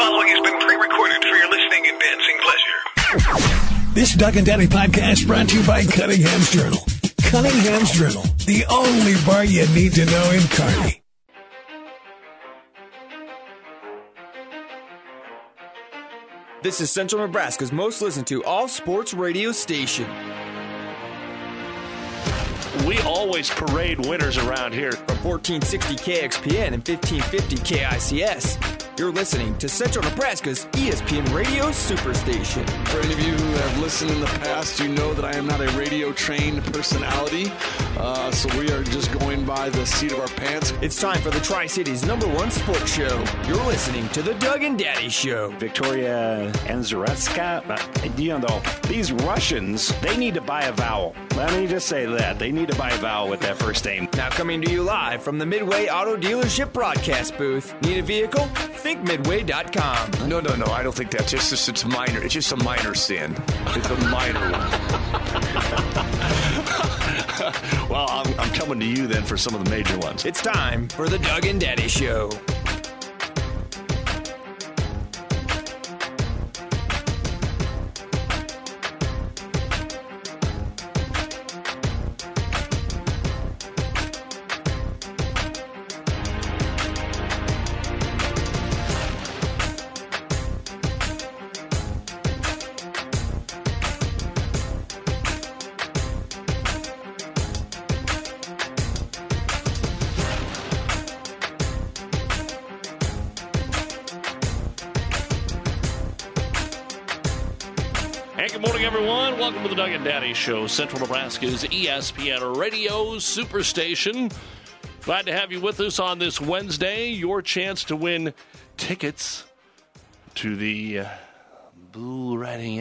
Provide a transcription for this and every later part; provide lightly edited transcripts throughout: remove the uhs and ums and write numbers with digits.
following has been pre-recorded for your listening and dancing pleasure. This Doug and Daddy podcast brought to you by Cunningham's Journal. Cunningham's Journal, the only bar you need to know in Kearney. This is Central Nebraska's most listened to all-sports radio station. We always parade winners around here. From 1460 KXPN and 1550 KICS, you're listening to Central Nebraska's ESPN Radio Superstation. For any of you who have listened in the past, you know that I am not a radio-trained personality, so we are just going by the seat of our pants. It's time for the Tri-Cities #1 sports show. You're listening to the Doug and Daddy Show. Victoria Anzaretska, these Russians, they need to buy a vowel. Let me just say that. They need to buy a vowel with that first name. Now coming to you live from the Midway Auto Dealership broadcast booth. Need a vehicle? Think Midway.com. No, I don't think that's it's minor. It's just a minor sin. It's a minor one. Well, I'm coming to you then for some of the major ones. It's time for the Doug and Daddy Show. Good morning, everyone. Welcome to the Doug and Daddy Show, Central Nebraska's ESPN Radio Superstation. Glad to have you with us on this Wednesday. Your chance to win tickets to the Bull Riding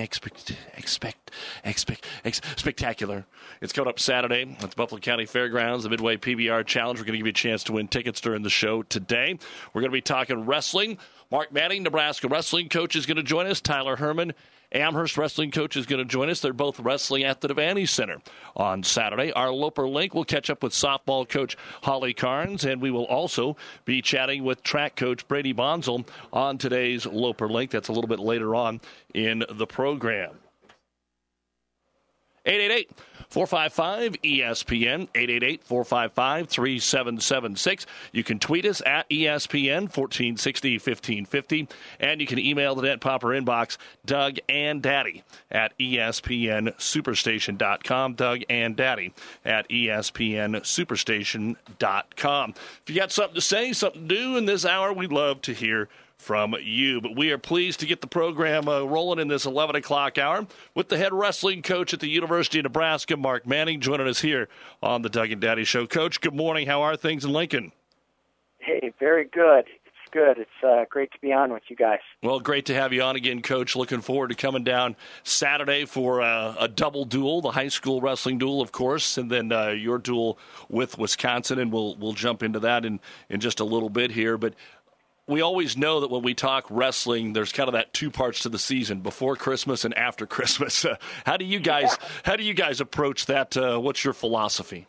Spectacular. It's coming up Saturday at the Buffalo County Fairgrounds, the Midway PBR Challenge. We're going to give you a chance to win tickets during the show today. We're going to be talking wrestling. Mark Manning, Nebraska wrestling coach, is going to join us. Tyler Herman, Amherst wrestling coach, is going to join us. They're both wrestling at the Devaney Center on Saturday. Our Loper Link will catch up with softball coach Holly Carnes, and we will also be chatting with track coach Brady Bonzel on today's Loper Link. That's a little bit later on in the program. 888-455-ESPN, 888-455-3776. You can tweet us at ESPN 1460 1550, and you can email the Net Popper inbox, Doug and Daddy at ESPNSuperstation.com, Doug and Daddy at ESPNSuperstation.com. If you got something to say, something to do in this hour, we'd love to hear from you. But we are pleased to get the program rolling in this 11 o'clock hour with the head wrestling coach at the University of Nebraska, Mark Manning, joining us here on the Doug and Daddy Show. Coach, good morning. How are things in Lincoln? Hey, very good. It's good. It's great to be on with you guys. Well, great to have you on again, Coach. Looking forward to coming down Saturday for a double duel, the high school wrestling duel, of course, and then your duel with Wisconsin, and we'll jump into that in just a little bit here. But we always know that when we talk wrestling, there's kind of that two parts to the season, before Christmas and after Christmas. How do you guys approach that? What's your philosophy?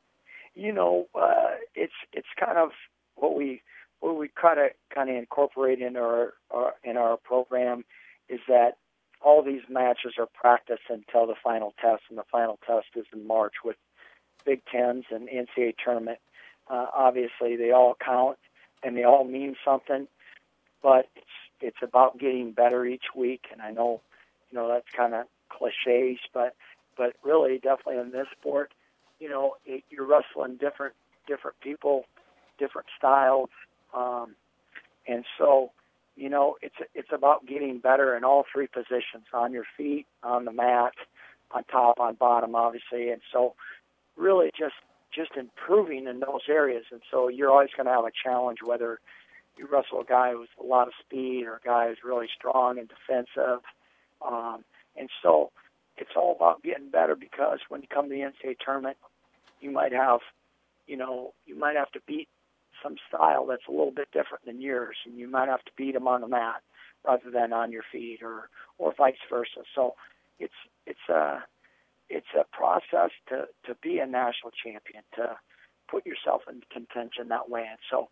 It's kind of what we kind of incorporate in our program is that all these matches are practiced until the final test, and the final test is in March with Big Tens and NCAA tournament. Obviously, they all count and they all mean something, but it's about getting better each week. And I know that's kind of cliches, but really, definitely in this sport, you're wrestling different people, different styles, and so it's about getting better in all three positions: on your feet, on the mat, on top, on bottom, obviously. And so, really, just improving in those areas. And so you're always going to have a challenge whether you wrestle a guy with a lot of speed or a guy who's really strong and defensive. And so it's all about getting better, because when you come to the NCAA tournament, you might have to beat some style that's a little bit different than yours, and you might have to beat them on the mat rather than on your feet, or vice versa. So it's a process to be a national champion, to put yourself in contention that way. And so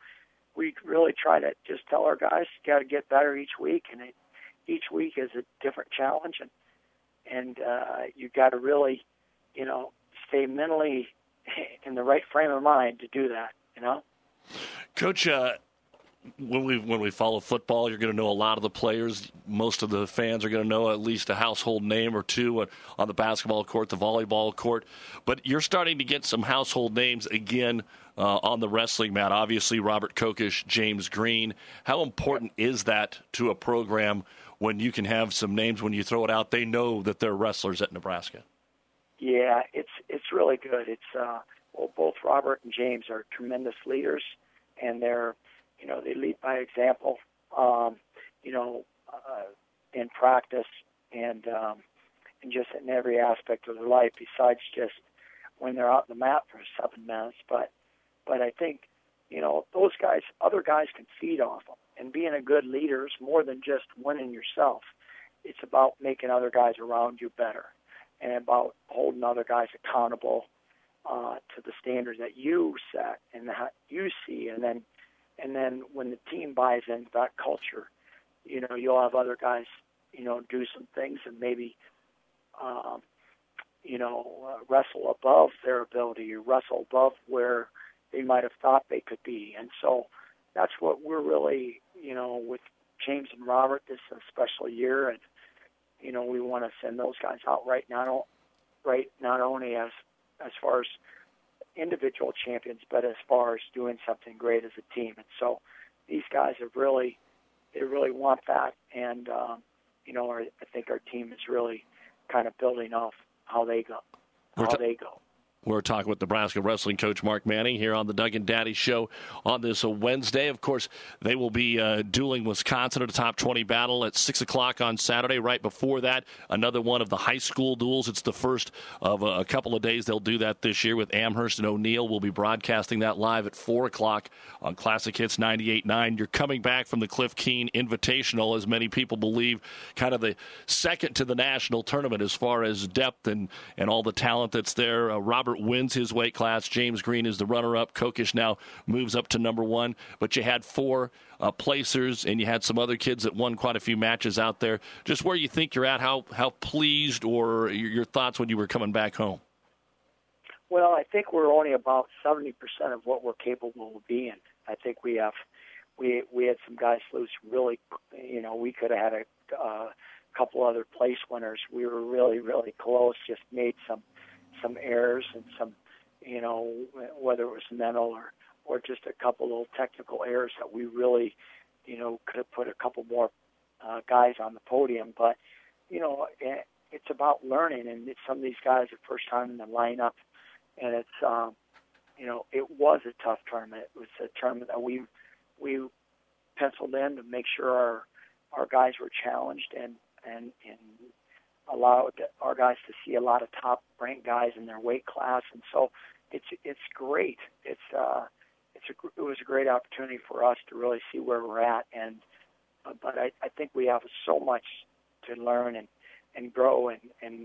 we really try to just tell our guys, you got to get better each week, and each week is a different challenge, and you got to really, stay mentally in the right frame of mind to do that, Coach, when we follow football, you're going to know a lot of the players. Most of the fans are going to know at least a household name or two on the basketball court, the volleyball court. But you're starting to get some household names again on the wrestling mat. Obviously, Robert Kokesh, James Green. How important is that to a program when you can have some names when you throw it out? They know that they're wrestlers at Nebraska. Yeah, it's really good. It's both Robert and James are tremendous leaders, and they're they lead by example, in practice and just in every aspect of their life, besides just when they're out on the mat for 7 minutes. But I think, those guys, other guys can feed off them. And being a good leader is more than just winning yourself. It's about making other guys around you better and about holding other guys accountable to the standards that you set and that you see. And then when the team buys into that culture, you'll have other guys, do some things and maybe, wrestle above their ability, wrestle above where they might have thought they could be. And so that's what we're really, with James and Robert, this is a special year. And, we want to send those guys out not only as far as individual champions, but as far as doing something great as a team. And so these guys they really want that. And, I think our team is really kind of building off how they go. We're talking with Nebraska wrestling coach Mark Manning here on the Doug and Daddy Show on this Wednesday. Of course, they will be dueling Wisconsin at a top 20 battle at 6 o'clock on Saturday. Right before that, another one of the high school duels. It's the first of a couple of days they'll do that this year with Amherst and O'Neill. We'll be broadcasting that live at 4 o'clock on Classic Hits 98.9. You're coming back from the Cliff Keen Invitational, as many people believe, kind of the second to the national tournament as far as depth and all the talent that's there. Robert wins his weight class. James Green is the runner-up. Kokesh now moves up to number 1. But you had 4 placers, and you had some other kids that won quite a few matches out there. Just where you think you're at, how pleased, or your thoughts when you were coming back home? Well, I think we're only about 70% of what we're capable of being. I think we had some guys lose really, we could have had a couple other place winners. We were really, really close, just made some errors and some, whether it was mental or just a couple little technical errors that we really, could have put a couple more guys on the podium. But, it's about learning, and some of these guys are first time in the lineup, and it's, it was a tough tournament. It was a tournament that we penciled in to make sure our guys were challenged and allowed our guys to see a lot of top-ranked guys in their weight class, and so it's great. It was a great opportunity for us to really see where we're at, and but I think we have so much to learn and grow and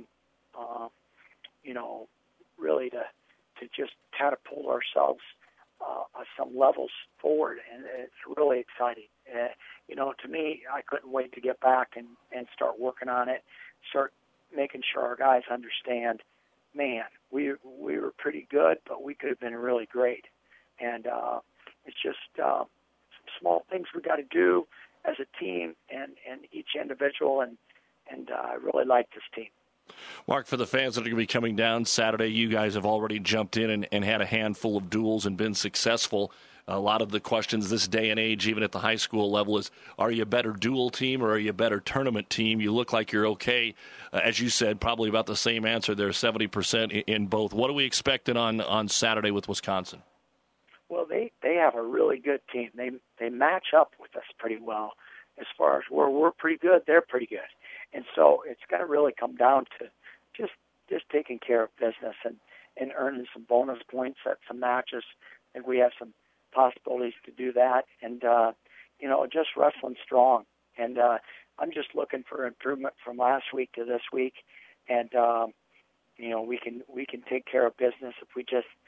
really to just catapult ourselves some levels forward, and it's really exciting. To me, I couldn't wait to get back and start working on it, start making sure our guys understand, man, we were pretty good, but we could have been really great. And it's just some small things we got to do as a team and each individual, and I really like this team. Mark, for the fans that are going to be coming down Saturday, you guys have already jumped in and had a handful of duels and been successful. A lot of the questions this day and age, even at the high school level, is, are you a better dual team or are you a better tournament team? You look like you're okay. As you said, probably about the same answer there, 70% in both. What are we expecting on Saturday with Wisconsin? Well, they have a really good team. They match up with us pretty well. As far as where we're pretty good, they're pretty good. And so it's going to really come down to just taking care of business and earning some bonus points at some matches. And we have some possibilities to do that, and just wrestling strong. And I'm just looking for improvement from last week to this week, and we can take care of business if we just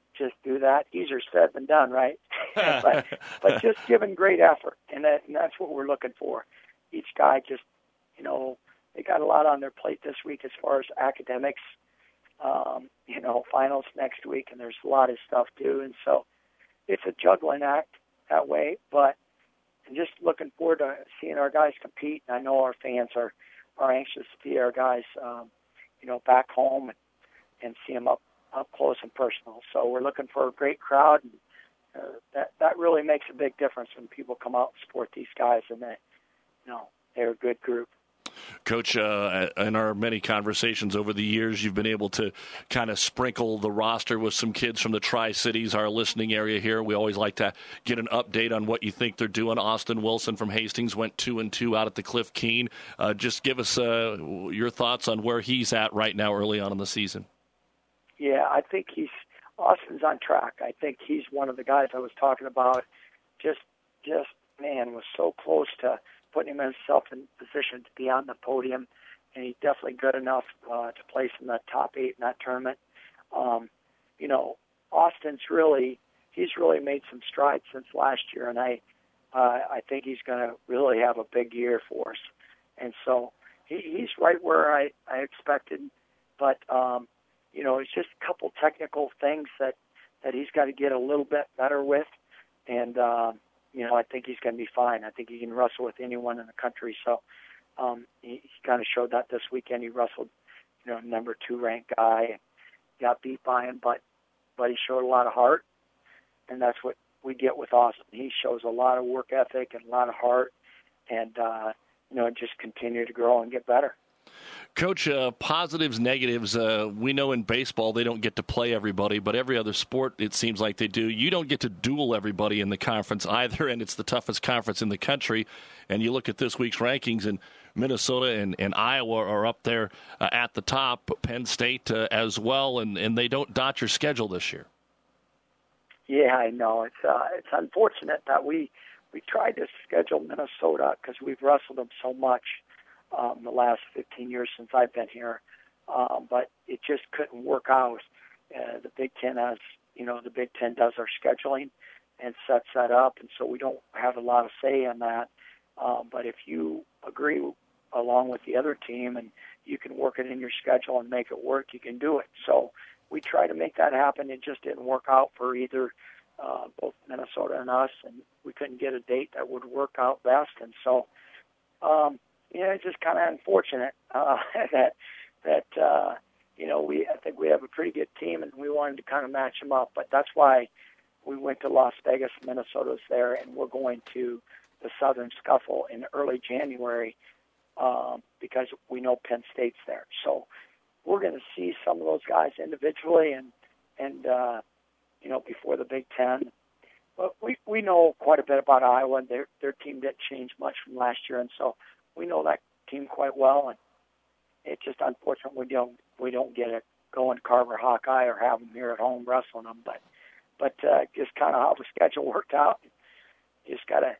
just do that. Easier said than done, right? but just giving great effort, and that's what we're looking for. Each guy just, they got a lot on their plate this week as far as academics, finals next week, and there's a lot of stuff too. And so it's a juggling act that way, but I'm just looking forward to seeing our guys compete. And I know our fans are anxious to see our guys, back home and see them up close and personal. So we're looking for a great crowd, and that really makes a big difference when people come out and support these guys, and they're a good group. Coach, in our many conversations over the years, you've been able to kind of sprinkle the roster with some kids from the Tri-Cities, our listening area here. We always like to get an update on what you think they're doing. Austin Wilson from Hastings went 2-2 out at the Cliff Keen. Just give us your thoughts on where he's at right now early on in the season. Yeah, I think Austin's on track. I think he's one of the guys I was talking about. Just was so close to putting himself in position to be on the podium, and he's definitely good enough to place in the top 8 in that tournament. Austin's he's really made some strides since last year, and I think he's going to really have a big year for us. And so he's right where I expected, but it's just a couple technical things that he's got to get a little bit better with, and I think he's going to be fine. I think he can wrestle with anyone in the country. So he kind of showed that this weekend. He wrestled, number 2 ranked guy, and got beat by him, but he showed a lot of heart, and that's what we get with Austin. He shows a lot of work ethic and a lot of heart, and just continue to grow and get better. Coach, positives, negatives, we know in baseball they don't get to play everybody, but every other sport it seems like they do. You don't get to duel everybody in the conference either, and it's the toughest conference in the country. And you look at this week's rankings, and Minnesota and Iowa are up there at the top, Penn State as well, and they don't dot your schedule this year. Yeah, I know. It's unfortunate that we tried to schedule Minnesota because we've wrestled them so much the last 15 years since I've been here, but it just couldn't work out. The Big Ten the Big Ten does our scheduling and sets that up, and so we don't have a lot of say in that. But if you agree along with the other team and you can work it in your schedule and make it work, you can do it. So we tried to make that happen. It just didn't work out for either both Minnesota and us, and we couldn't get a date that would work out best. And so it's just kind of unfortunate that I think we have a pretty good team, and we wanted to kind of match them up. But that's why we went to Las Vegas. Minnesota's there, and we're going to the Southern Scuffle in early January because we know Penn State's there. So we're going to see some of those guys individually and before the Big Ten. But we know quite a bit about Iowa. Their team didn't change much from last year, and so we know that team quite well, and it's just unfortunate we don't get it going Carver Hawkeye or have them here at home wrestling them. But just kind of how the schedule worked out, you just gotta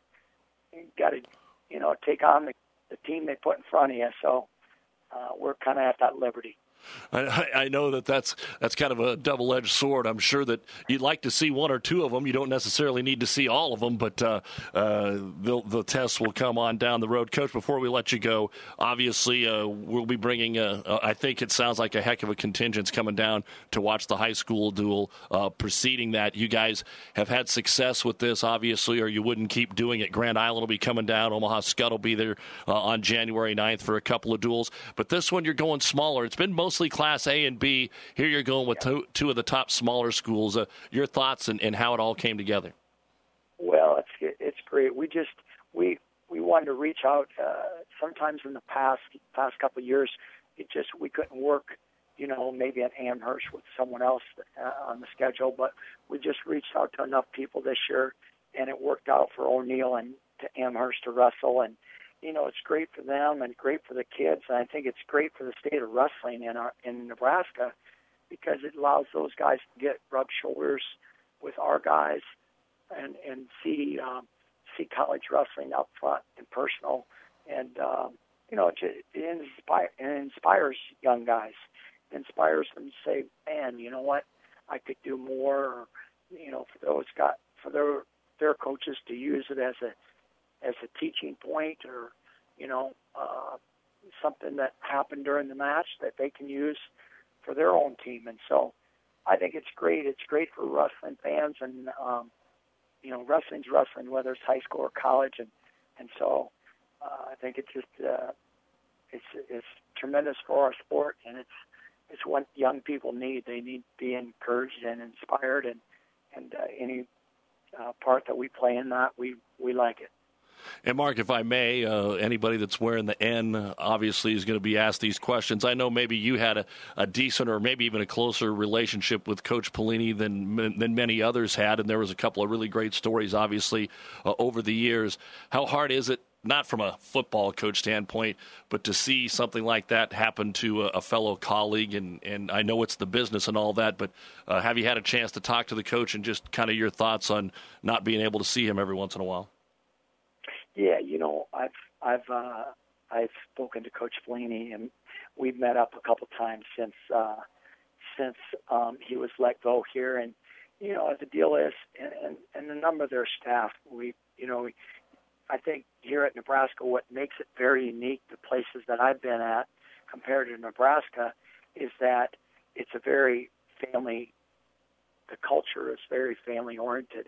take on the team they put in front of you. So we're kind of at that liberty. I know that's kind of a double-edged sword. I'm sure that you'd like to see one or two of them. You don't necessarily need to see all of them, but the tests will come on down the road. Coach, before we let you go, obviously we'll be bringing, I think it sounds like a heck of a contingent's coming down to watch the high school duel. Preceding that, you guys have had success with this, obviously, or you wouldn't keep doing it. Grand Island will be coming down. Omaha Scud will be there on January 9th for a couple of duels. But this one, you're going smaller. It's been mostly Class A and B. Here you're going with two of the top smaller schools. Your thoughts and how it all came together? Well, it's great. We wanted to reach out. Sometimes in the past couple of years, we couldn't work, maybe at Amherst with someone else on the schedule. But we just reached out to enough people this year, and it worked out for O'Neill and to Amherst to wrestle. And it's great for them and great for the kids, and I think it's great for the state of wrestling in Nebraska because it allows those guys to rub shoulders with our guys and see college wrestling up front and personal, and it inspires young guys, it inspires them to say, man, you know what, I could do more, or, for their coaches to use it as a teaching point, or, something that happened during the match that they can use for their own team. And so I think it's great. It's great for wrestling fans, and, wrestling's wrestling, whether it's high school or college. And so I think it's just, it's tremendous for our sport, and it's what young people need. They need to be encouraged and inspired, and any part that we play in that, we like it. And, Mark, if I may, anybody that's wearing the N obviously is going to be asked these questions. I know maybe you had a decent or maybe even a closer relationship with Coach Pelini than many others had, and there was a couple of really great stories, obviously, over the years. How hard is it, not from a football coach standpoint, but to see something like that happen to a fellow colleague? And I know it's the business and all that, but have you had a chance to talk to the coach and just kind of your thoughts on not being able to see him every once in a while? Yeah, I've spoken to Coach Pelini, and we've met up a couple times since he was let go here. And the deal is, and a number of their staff, I think here at Nebraska, what makes it very unique, the places that I've been at compared to Nebraska, is that it's a very family. The culture is very family oriented.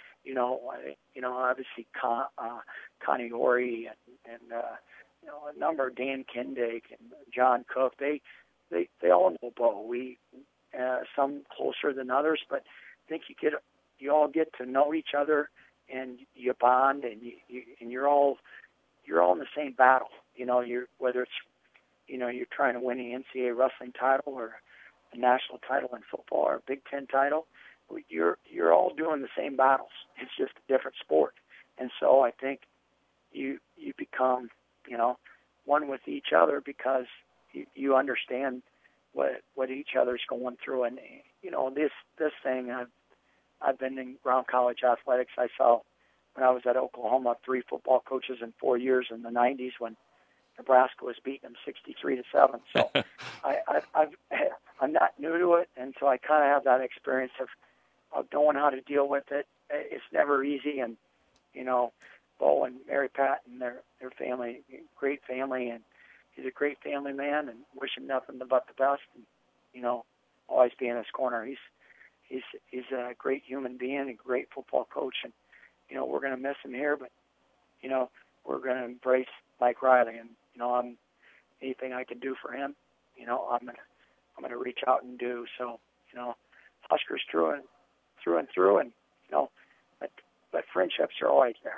Obviously Connie Ori and a number of Dan Kindig and John Cook, they all know Bo. We some closer than others, but I think you all get to know each other, and you bond, and you're all in the same battle. Whether it's you're trying to win the NCAA wrestling title, or a national title in football, or a Big Ten title. You're all doing the same battles. It's just a different sport. And so I think you become, one with each other, because you understand what each other's going through. And, this thing, I've been in ground college athletics. I saw when I was at Oklahoma 3 football coaches in 4 years in the 90s when Nebraska was beating them 63-7. So I'm not new to it, and so I kind of have that experience of knowing how to deal with it. It's never easy, and Bo and Mary Pat and their family, great family, and he's a great family man, and wish him nothing but the best. And always be in his corner. He's a great human being, a great football coach, and we're going to miss him here, but we're going to embrace Mike Riley, and I'm anything I can do for him. I'm going to reach out and do. So Huskers through and through, and but friendships are always there.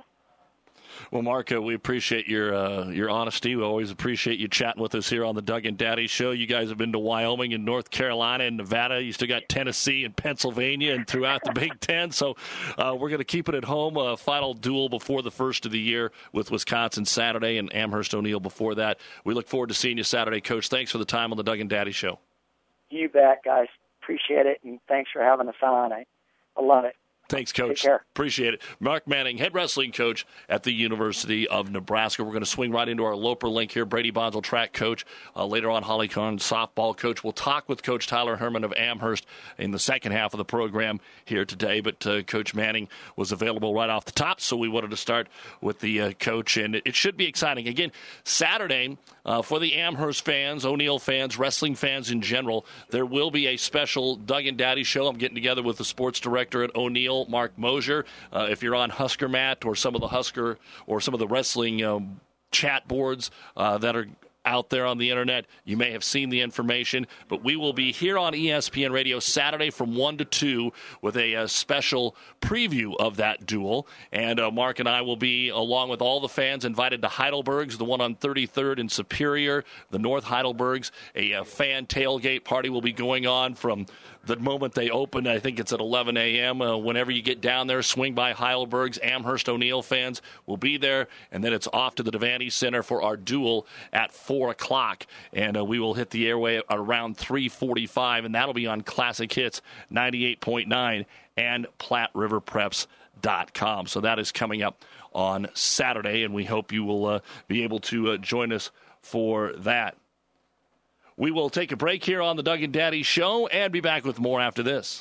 Well, Mark, we appreciate your honesty. We always appreciate you chatting with us here on the Doug and Daddy Show. You guys have been to Wyoming and North Carolina and Nevada. You still got Tennessee and Pennsylvania and throughout the Big Ten. So we're going to keep it at home. A final duel before the first of the year with Wisconsin Saturday and Amherst O'Neill before that. We look forward to seeing you Saturday, Coach. Thanks for the time on the Doug and Daddy Show. You bet, guys. Appreciate it, and thanks for having us on. I love it. Thanks, Coach. Take care. Appreciate it. Mark Manning, head wrestling coach at the University of Nebraska. We're going to swing right into our Loper link here. Brady Bonzel, track coach. Later on, Holly Kahn, softball coach. We'll talk with Coach Tyler Herman of Amherst in the second half of the program here today. But Coach Manning was available right off the top, so we wanted to start with the coach. And it should be exciting. Again, Saturday, for the Amherst fans, O'Neill fans, wrestling fans in general, there will be a special Doug and Daddy show. I'm getting together with the sports director at O'Neill, Mark Mosier. If you're on Husker Mat or some of the Husker or some of the wrestling chat boards that are out there on the internet, you may have seen the information, but we will be here on ESPN Radio Saturday from 1 to 2 with a special preview of that duel. And Mark and I will be, along with all the fans, invited to Heidelberg's, the one on 33rd in Superior, the North Heidelberg's. A fan tailgate party will be going on from the moment they open. I think it's at 11 a.m. Whenever you get down there, swing by Heidelberg's. Amherst O'Neill fans will be there, and then it's off to the Devaney Center for our duel at 4 o'clock, and we will hit the airway around 3:45, and that'll be on Classic Hits 98.9 and PlatteRiverPreps.com. So that is coming up on Saturday, and we hope you will be able to join us for that. We will take a break here on the Doug and Daddy Show and be back with more after this.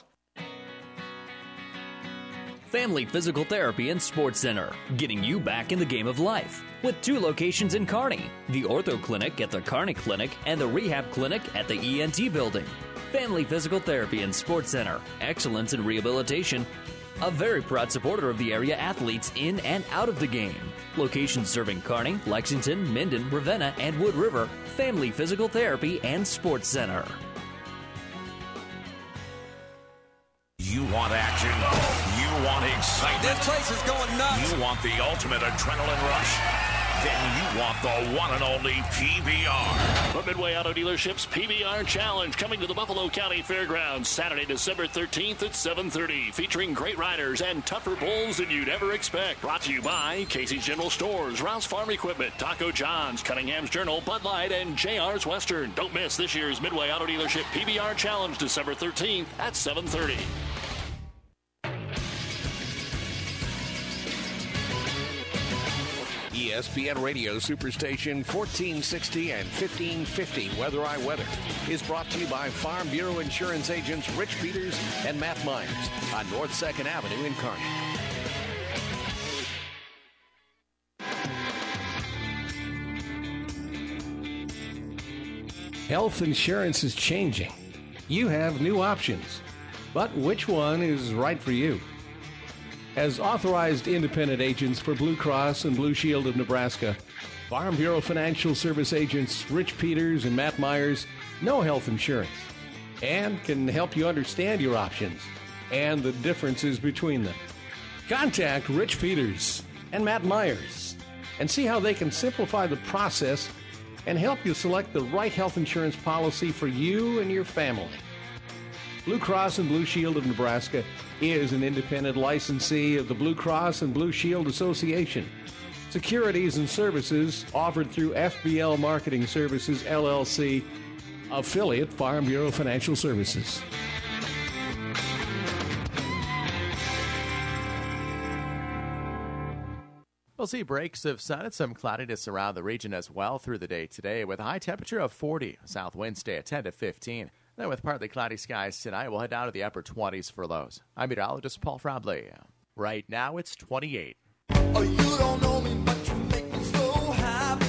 Family Physical Therapy and Sports Center, getting you back in the game of life. With 2 locations in Kearney, the Ortho Clinic at the Kearney Clinic and the Rehab Clinic at the ENT Building. Family Physical Therapy and Sports Center, excellence in rehabilitation. A very proud supporter of the area athletes in and out of the game. Locations serving Kearney, Lexington, Minden, Ravenna, and Wood River. Family Physical Therapy and Sports Center. You want action. You want excitement. This place is going nuts. You want the ultimate adrenaline rush. Then you want the one and only PBR. From Midway Auto Dealership's PBR Challenge coming to the Buffalo County Fairgrounds Saturday, December 13th at 7:30, featuring great riders and tougher bulls than you'd ever expect. Brought to you by Casey's General Stores, Rouse Farm Equipment, Taco John's, Cunningham's Journal, Bud Light, and JR's Western. Don't miss this year's Midway Auto Dealership PBR Challenge December 13th at 7:30. ESPN Radio Superstation 1460 and 1550 Weather I Weather is brought to you by Farm Bureau Insurance agents Rich Peters and Matt Myers on North 2nd Avenue in Kearney. Health insurance is changing. You have new options, but which one is right for you? As authorized independent agents for Blue Cross and Blue Shield of Nebraska, Farm Bureau Financial Service agents Rich Peters and Matt Myers know health insurance and can help you understand your options and the differences between them. Contact Rich Peters and Matt Myers and see how they can simplify the process and help you select the right health insurance policy for you and your family. Blue Cross and Blue Shield of Nebraska is an independent licensee of the Blue Cross and Blue Shield Association. Securities and services offered through FBL Marketing Services, LLC, affiliate Farm Bureau Financial Services. We'll see breaks of sun and some cloudiness around the region as well through the day today with a high temperature of 40. South winds stay at 10 to 15. Then with partly cloudy skies tonight, we'll head down to the upper 20s for lows. I'm meteorologist Paul Frobley. Right now, it's 28. Oh, you don't know me, but you make me so happy.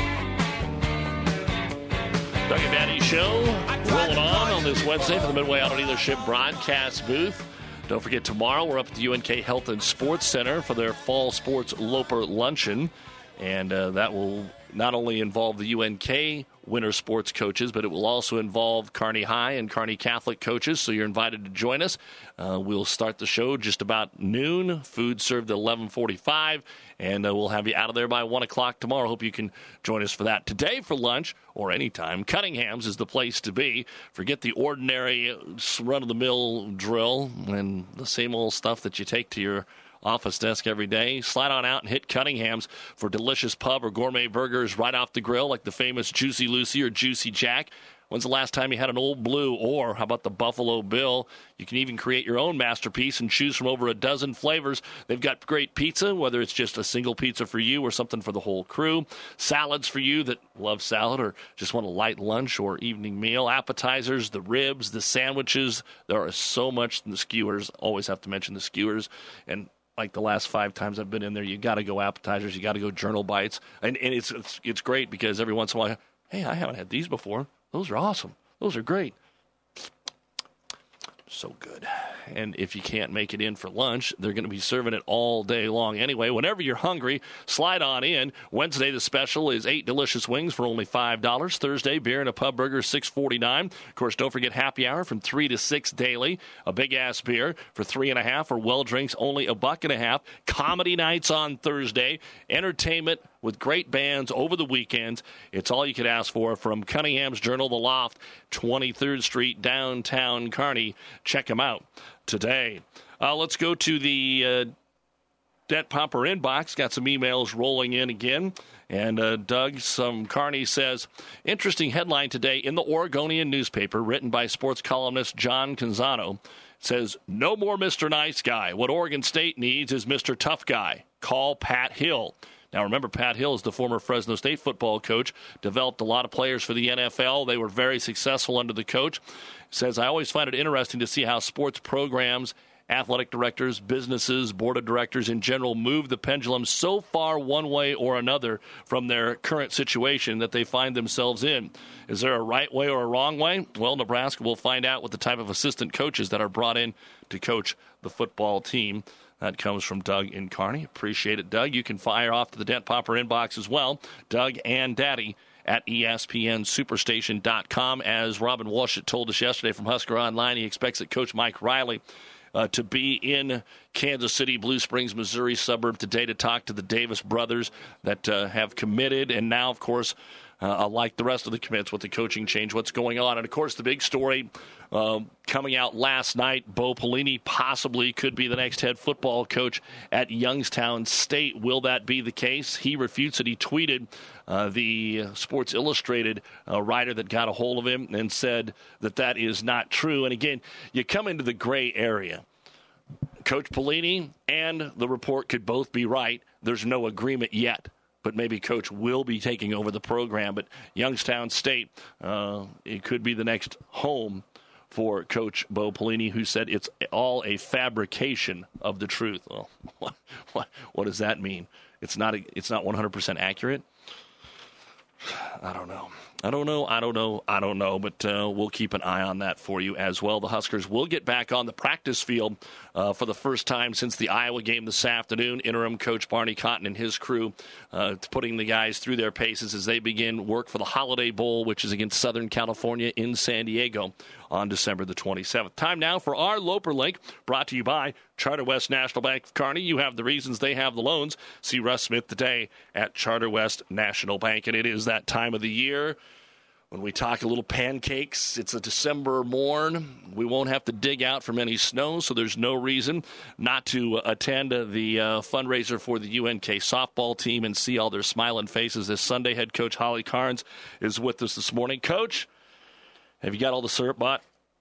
Doug and Daddy Show rolling on this Wednesday for the Midway Auto Dealership broadcast booth. Don't forget, tomorrow we're up at the UNK Health and Sports Center for their Fall Sports Loper Luncheon. And that will not only involve the UNK winter sports coaches, but it will also involve Kearney High and Kearney Catholic coaches, so you're invited to join us. We'll start the show just about noon, food served at 11:45, and we'll have you out of there by 1 o'clock tomorrow. Hope you can join us for that. Today for lunch, or anytime, Cunningham's is the place to be. Forget the ordinary run-of-the-mill drill and the same old stuff that you take to your office desk every day. Slide on out and hit Cunningham's for delicious pub or gourmet burgers right off the grill, like the famous Juicy Lucy or Juicy Jack. When's the last time you had an Old Blue? Or how about the Buffalo Bill? You can even create your own masterpiece and choose from over a dozen flavors. They've got great pizza, whether it's just a single pizza for you or something for the whole crew. Salads for you that love salad or just want a light lunch or evening meal. Appetizers, the ribs, the sandwiches. There are so much in the skewers. Always have to mention the skewers. And like the last 5 times I've been in there, you got to go appetizers, you got to go journal bites, and it's great because every once in a while, hey, I haven't had these before. Those are awesome. Those are great. So good. And if you can't make it in for lunch, they're going to be serving it all day long anyway. Whenever you're hungry, slide on in. Wednesday, the special is 8 delicious wings for only $5. Thursday, beer and a pub burger, $6.49. Of course, don't forget happy hour from 3 to 6 daily. A big-ass beer for $3.50, or well drinks only $1.50. Comedy nights on Thursday. Entertainment with great bands over the weekends. It's all you could ask for from Cunningham's Journal, The Loft, 23rd Street, downtown Kearney. Check them out today. Let's go to the Debt Popper inbox. Got some emails rolling in again. And Doug, some Kearney says, interesting headline today in the Oregonian newspaper, written by sports columnist John Canzano. It says, no more Mr. Nice Guy. What Oregon State needs is Mr. Tough Guy. Call Pat Hill. Now, remember, Pat Hill is the former Fresno State football coach, developed a lot of players for the NFL. They were very successful under the coach. Says, I always find it interesting to see how sports programs, athletic directors, businesses, board of directors in general move the pendulum so far one way or another from their current situation that they find themselves in. Is there a right way or a wrong way? Well, Nebraska will find out with the type of assistant coaches that are brought in to coach the football team. That comes from Doug in Kearney. Appreciate it, Doug. You can fire off to the Dent Popper inbox as well. Doug and Daddy at ESPNSuperstation.com. As Robin Walsh told us yesterday from Husker Online, he expects that Coach Mike Riley to be in Kansas City, Blue Springs, Missouri suburb today to talk to the Davis brothers that have committed. And now, of course, like the rest of the commits with the coaching change, what's going on. And, of course, the big story coming out last night, Bo Pelini possibly could be the next head football coach at Youngstown State. Will that be the case? He refutes it. He tweeted the Sports Illustrated writer that got a hold of him and said that that is not true. And, again, you come into the gray area. Coach Pelini and the report could both be right. There's no agreement yet. But maybe Coach will be taking over the program. But Youngstown State, it could be the next home for Coach Bo Pelini, who said it's all a fabrication of the truth. Well, what does that mean? It's not 100% accurate? I don't know. But we'll keep an eye on that for you as well. The Huskers will get back on the practice field for the first time since the Iowa game this afternoon. Interim coach Barney Cotton and his crew putting the guys through their paces as they begin work for the Holiday Bowl, which is against Southern California in San Diego on December the 27th. Time now for our Loper Link, brought to you by Charter West National Bank of Kearney. You have the reasons, they have the loans. See Russ Smith today at Charter West National Bank. And it is that time of the year when we talk a little pancakes. It's a December morn. We won't have to dig out from any snow, so there's no reason not to attend the fundraiser for the UNK softball team and see all their smiling faces this Sunday. Head coach Holly Carnes is with us this morning. Coach, have you got all the syrup bought?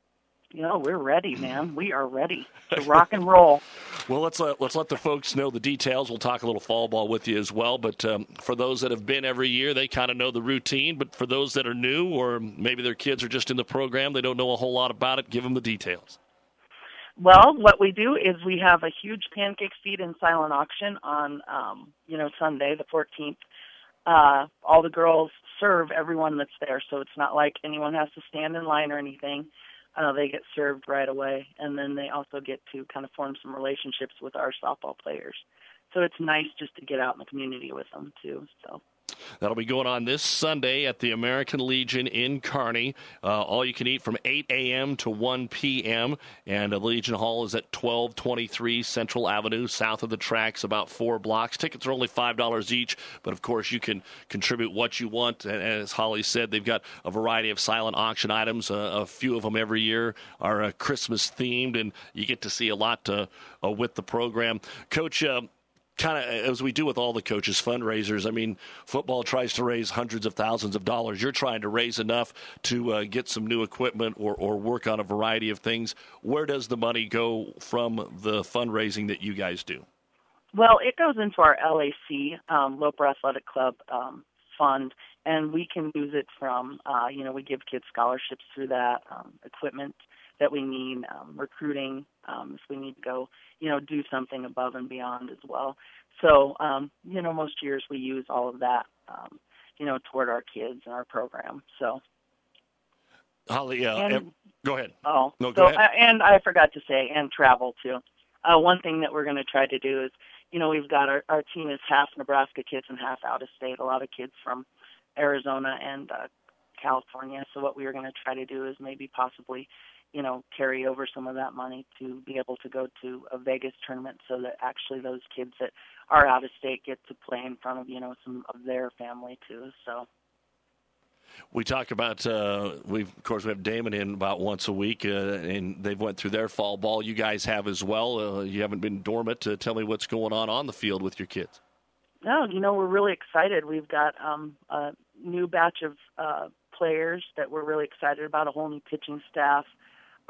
We're ready, man. We are ready to rock and roll. Well, let's let the folks know the details. We'll talk a little fall ball with you as well. But for those that have been every year, they kind of know the routine. But for those that are new, or maybe their kids are just in the program, they don't know a whole lot about it, give them the details. Well, what we do is we have a huge pancake feed and silent auction on, Sunday, the 14th. All the girls serve everyone that's there, so it's not like anyone has to stand in line or anything. They get served right away, and then they also get to kind of form some relationships with our softball players. So it's nice just to get out in the community with them, too. So that'll be going on this Sunday at the American Legion in Kearney. All you can eat from 8 a.m. to 1 p.m., and the Legion Hall is at 1223 Central Avenue, south of the tracks, about 4 blocks. Tickets are only $5 each, but, of course, you can contribute what you want. And as Holly said, they've got a variety of silent auction items. A few of them every year are Christmas-themed, and you get to see a lot with the program. Coach, kind of as we do with all the coaches' fundraisers, I mean, football tries to raise hundreds of thousands of dollars. You're trying to raise enough to get some new equipment or work on a variety of things. Where does the money go from the fundraising that you guys do? Well, it goes into our LAC, Loper Athletic Club fund, and we can use it from, we give kids scholarships through that, equipment that we need, recruiting, if we need to go, do something above and beyond as well. So, most years we use all of that, toward our kids and our program. So, Holly, go ahead. Oh, no, go ahead. And I forgot to say, and travel too. One thing that we're going to try to do is, we've got our team is half Nebraska kids and half out of state. A lot of kids from Arizona and California. So what we are going to try to do is maybe possibly carry over some of that money to be able to go to a Vegas tournament so that actually those kids that are out of state get to play in front of, some of their family too. So we talk about, we have Damon in about once a week, and they've went through their fall ball. You guys have as well. You haven't been dormant. Tell me what's going on the field with your kids. No, we're really excited. We've got a new batch of players that we're really excited about, a whole new pitching staff.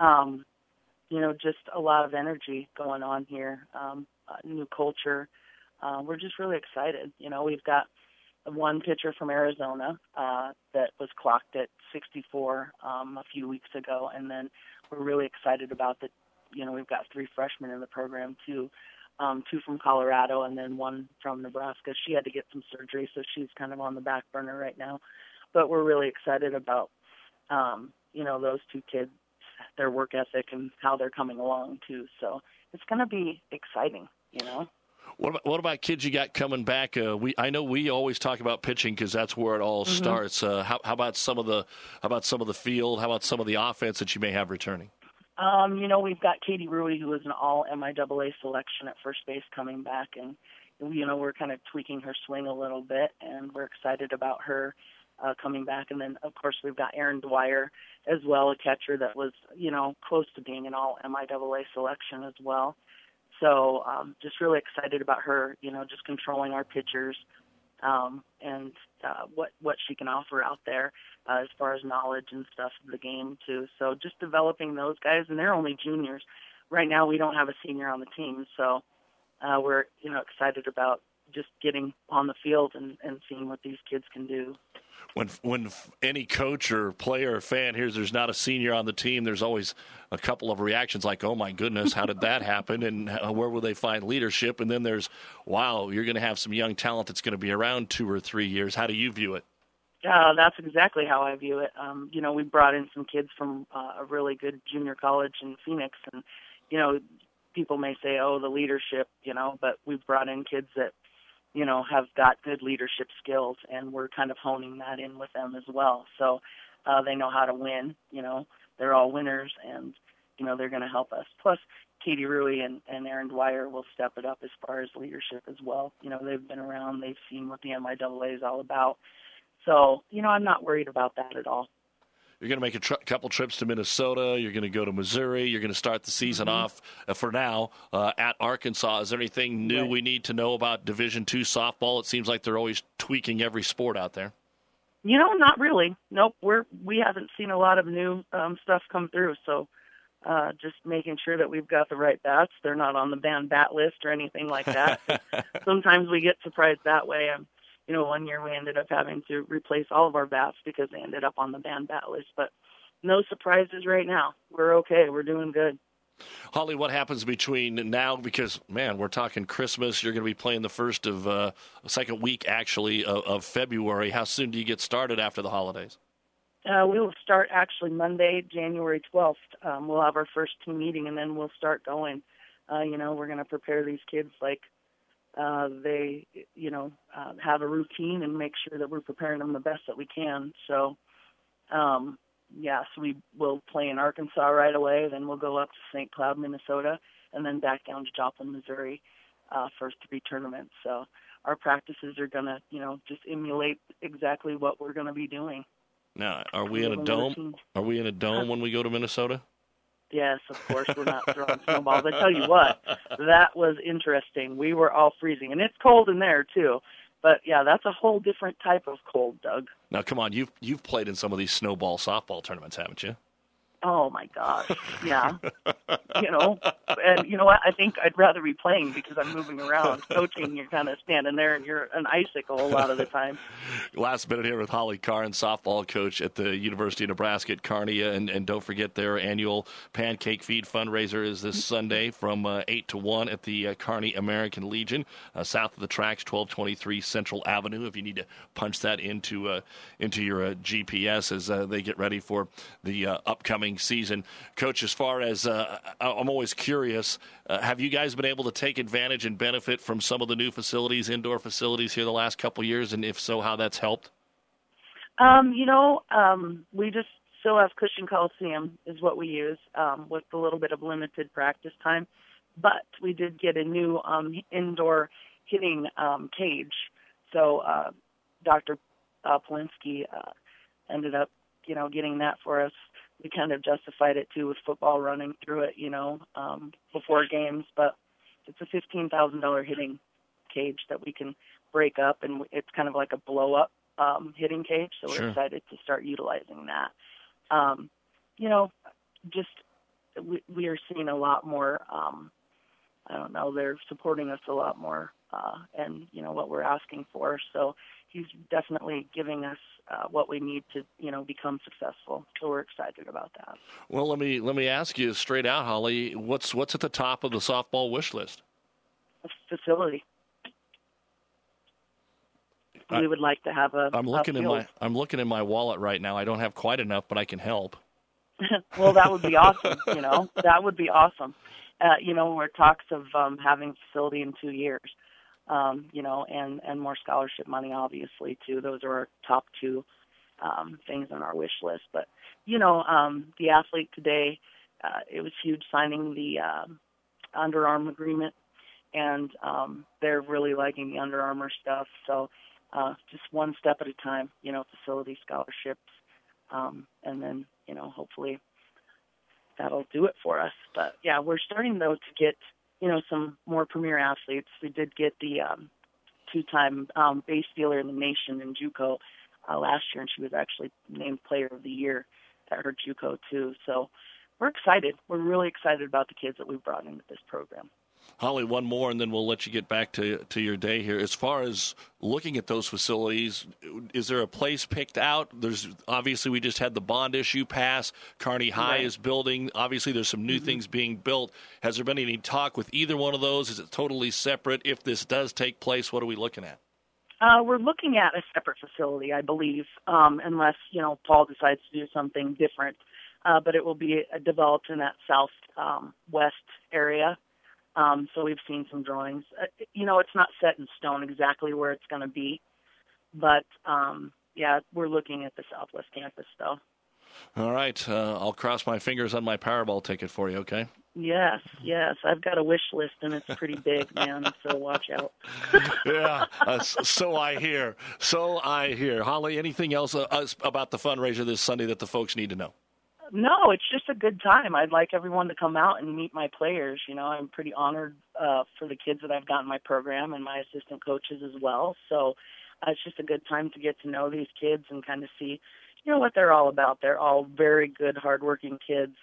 Just a lot of energy going on here, new culture, we're just really excited. We've got one pitcher from Arizona that was clocked at 64 a few weeks ago, and then we're really excited about the. We've got 3 freshmen in the program too. 2 from Colorado and then 1 from Nebraska. She had to get some surgery, so she's kind of on the back burner right now. But we're really excited about, those 2 kids, their work ethic and how they're coming along too. So it's going to be exciting, What about kids you got coming back? I know we always talk about pitching because that's where it all starts. How about some of the field? How about some of the offense that you may have returning? We've got Katie Rui, who was an all MIAA selection at first base, coming back, and we're kind of tweaking her swing a little bit, and we're excited about her coming back. And then, of course, we've got Erin Dwyer as well, a catcher that was, close to being an all MIAA selection as well. So just really excited about her, just controlling our pitchers and what she can offer out there as far as knowledge and stuff of the game too. So just developing those guys, and they're only juniors. Right now we don't have a senior on the team, so we're excited about just getting on the field and seeing what these kids can do. When any coach or player or fan hears there's not a senior on the team, there's always a couple of reactions like, oh, my goodness, how did that happen, and where will they find leadership? And then there's, wow, you're going to have some young talent that's going to be around 2 or 3 years. How do you view it? That's exactly how I view it. We brought in some kids from a really good junior college in Phoenix, and, people may say, oh, the leadership, but we've brought in kids that, have got good leadership skills, and we're kind of honing that in with them as well. So they know how to win. They're all winners, and, they're going to help us. Plus, Katie Rui and Erin Dwyer will step it up as far as leadership as well. They've been around. They've seen what the MIAA is all about. So, I'm not worried about that at all. You're going to make a couple trips to Minnesota. You're going to go to Missouri. You're going to start the season off, for now, at Arkansas. Is there anything new we need to know about Division II softball? It seems like they're always tweaking every sport out there. Not really. Nope. We haven't seen a lot of new stuff come through. So just making sure that we've got the right bats. They're not on the banned bat list or anything like that. Sometimes we get surprised that way. One year we ended up having to replace all of our bats because they ended up on the banned bat list. But no surprises right now. We're okay. We're doing good. Holly, what happens between now? Because, man, we're talking Christmas. You're going to be playing the second week, actually, of February. How soon do you get started after the holidays? We will start actually Monday, January 12th. We'll have our first team meeting, and then we'll start going. We're going to prepare these kids like they, have a routine and make sure that we're preparing them the best that we can. So, so we will play in Arkansas right away. Then we'll go up to St. Cloud, Minnesota, and then back down to Joplin, Missouri for 3 tournaments. So our practices are going to, just emulate exactly what we're going to be doing. Now, are we in a dome? Are we in a dome when we go to Minnesota? Yes, of course, we're not throwing snowballs. I tell you what, that was interesting. We were all freezing, and it's cold in there too. But yeah, that's a whole different type of cold, Doug. Now, come on, you've played in some of these snowball softball tournaments, haven't you? Oh my gosh, yeah. And you know what? I think I'd rather be playing because I'm moving around. Coaching, you're kind of standing there and you're an icicle a lot of the time. Last minute here with Holly Karn, softball coach at the University of Nebraska at Kearney. And don't forget their annual Pancake Feed fundraiser is this Sunday from 8 to 1 at the Kearney American Legion, south of the tracks, 1223 Central Avenue. If you need to punch that into your GPS as they get ready for the upcoming season. Coach, as far as I'm always curious, have you guys been able to take advantage and benefit from some of the new facilities, indoor facilities here the last couple of years, and if so, how that's helped? We just still have Cushing Coliseum is what we use with a little bit of limited practice time, but we did get a new indoor hitting cage. So Dr. Polinsky ended up, getting that for us. We kind of justified it, too, with football running through it, before games. But it's a $15,000 hitting cage that we can break up, and it's kind of like a blow-up hitting cage. So we're excited to start utilizing that. We are seeing a lot more, they're supporting us a lot more and what we're asking for. So he's definitely giving us what we need to become successful. So we're excited about that. Well, let me ask you straight out, Holly. What's at the top of the softball wish list? A facility. We would like to have a. I'm looking in my wallet right now. I don't have quite enough, but I can help. Well, that would be awesome. That would be awesome. We're talks of having a facility in 2 years. And more scholarship money, obviously, too. Those are our top two things on our wish list. But, the athlete today, it was huge signing the Under Armour agreement, and they're really liking the Under Armour stuff. So just one step at a time, facility scholarships, and then, hopefully that'll do it for us. But, yeah, we're starting, though, to get some more premier athletes. We did get the two-time base stealer in the nation in JUCO last year, and she was actually named Player of the Year at her JUCO too. So we're excited. We're really excited about the kids that we've brought into this program. Holly, one more, and then we'll let you get back to your day here. As far as looking at those facilities, is there a place picked out? Obviously, we just had the bond issue pass. Kearney High is building. Obviously, there's some new things being built. Has there been any talk with either one of those? Is it totally separate? If this does take place, what are we looking at? We're looking at a separate facility, I believe, unless, Paul decides to do something different. But it will be developed in that southwest area. So we've seen some drawings. It's not set in stone exactly where it's going to be. But, we're looking at the Southwest campus, though. All right. I'll cross my fingers on my Powerball ticket for you, okay? Yes. I've got a wish list, and it's pretty big, man, so watch out. Yeah, so I hear. Holly, anything else about the fundraiser this Sunday that the folks need to know? No, it's just a good time. I'd like everyone to come out and meet my players. I'm pretty honored for the kids that I've got in my program and my assistant coaches as well. So it's just a good time to get to know these kids and kind of see, what they're all about. They're all very good, hardworking kids.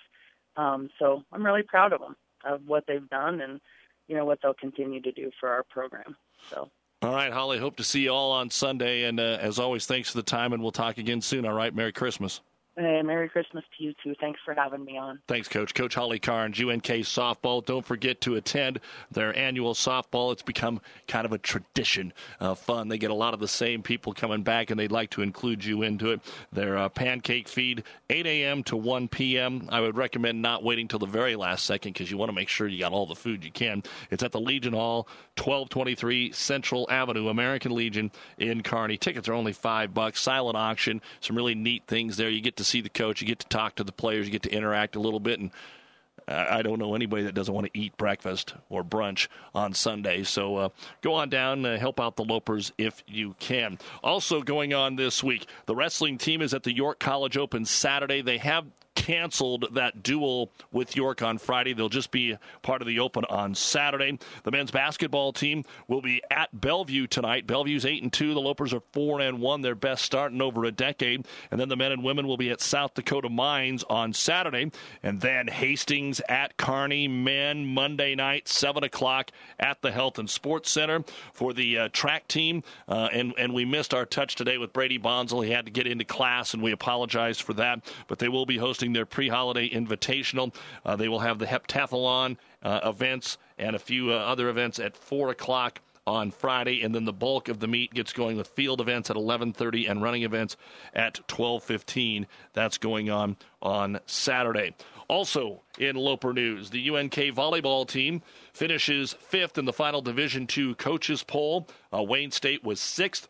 So I'm really proud of them, of what they've done and, what they'll continue to do for our program. So. All right, Holly, hope to see you all on Sunday. And as always, thanks for the time, and we'll talk again soon. All right, Merry Christmas. Hey, Merry Christmas to you, too. Thanks for having me on. Thanks, Coach. Coach Holly Carnes, UNK softball. Don't forget to attend their annual softball. It's become kind of a tradition of fun. They get a lot of the same people coming back, and they'd like to include you into it. Their pancake feed, 8 a.m. to 1 p.m. I would recommend not waiting till the very last second because you want to make sure you got all the food you can. It's at the Legion Hall, 1223 Central Avenue, American Legion in Kearney. Tickets are only $5. Silent auction. Some really neat things there. You get to see the coach, you get to talk to the players, you get to interact a little bit, and I don't know anybody that doesn't want to eat breakfast or brunch on Sunday. So go on down, help out the Lopers if you can. Also going on this week, the wrestling team is at the York College Open Saturday. They have canceled that duel with York on Friday. They'll just be part of the Open on Saturday. The men's basketball team will be at Bellevue tonight. Bellevue's 8-2. The Lopers are 4-1, their best start in over a decade. And then the men and women will be at South Dakota Mines on Saturday. And then Hastings at Kearney men Monday night, 7 o'clock at the Health and Sports Center for the track team. And we missed our touch today with Brady Bonzel. He had to get into class, and we apologize for that. But they will be hosting their pre-holiday invitational. They will have the heptathlon events and a few other events at 4 o'clock on Friday, and then the bulk of the meet gets going with field events at 11:30 and running events at 12:15. That's going on Saturday. Also in Loper news, the UNK volleyball team finishes 5th in the final Division II coaches poll. Wayne State was 6th.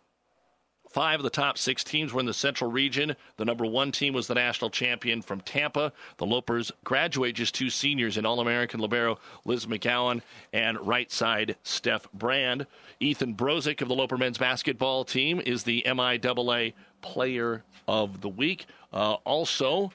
5 of the top 6 teams were in the Central Region. The number 1 team was the national champion from Tampa. The Lopers graduate just 2 seniors in All-American libero Liz McGowan and right side Steph Brand. Ethan Brozick of the Loper men's basketball team is the MIAA Player of the Week. Also,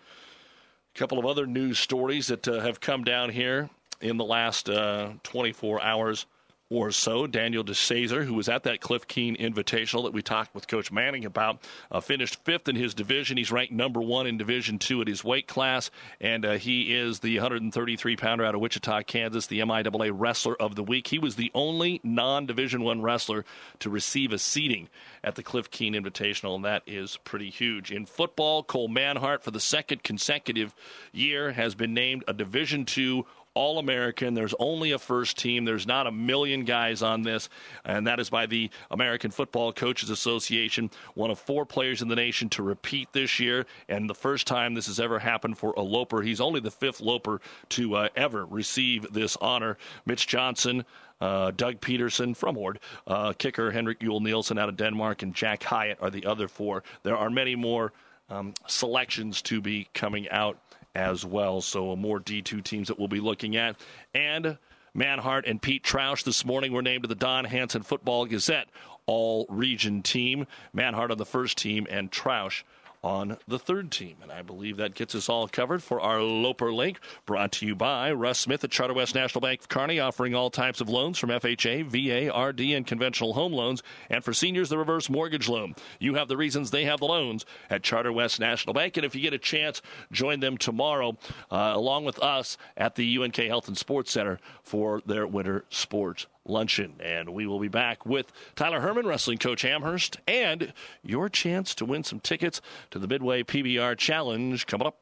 a couple of other news stories that have come down here in the last 24 hours. or so. Daniel DeSazer, who was at that Cliff Keen Invitational that we talked with Coach Manning about, finished 5th in his division. He's ranked number 1 in Division II at his weight class, and he is the 133-pounder out of Wichita, Kansas, the MIAA Wrestler of the Week. He was the only non-Division I wrestler to receive a seating at the Cliff Keen Invitational, and that is pretty huge. In football, Cole Manhart, for the second consecutive year, has been named a Division II All-American. There's only a first team. There's not a million guys on this, and that is by the American Football Coaches Association. One of 4 players in the nation to repeat this year, and the first time this has ever happened for a Loper. He's only the 5th Loper to ever receive this honor. Mitch Johnson, Doug Peterson from Ord, kicker Henrik Yule Nielsen out of Denmark, and Jack Hyatt are the other 4. There are many more selections to be coming out as well, so more D2 teams that we'll be looking at. And Manhart and Pete Troush this morning were named to the Don Hanson Football Gazette All-Region team. Manhart on the first team and Troush on the third team. And I believe that gets us all covered for our Loper Link, brought to you by Russ Smith at Charter West National Bank of Kearney, offering all types of loans from FHA, VA, RD, and conventional home loans. And for seniors, the reverse mortgage loan. You have the reasons, they have the loans at Charter West National Bank. And if you get a chance, join them tomorrow along with us at the UNK Health and Sports Center for their winter sports luncheon. And we will be back with Tyler Herman, wrestling coach Amherst, and your chance to win some tickets to the Midway PBR Challenge coming up.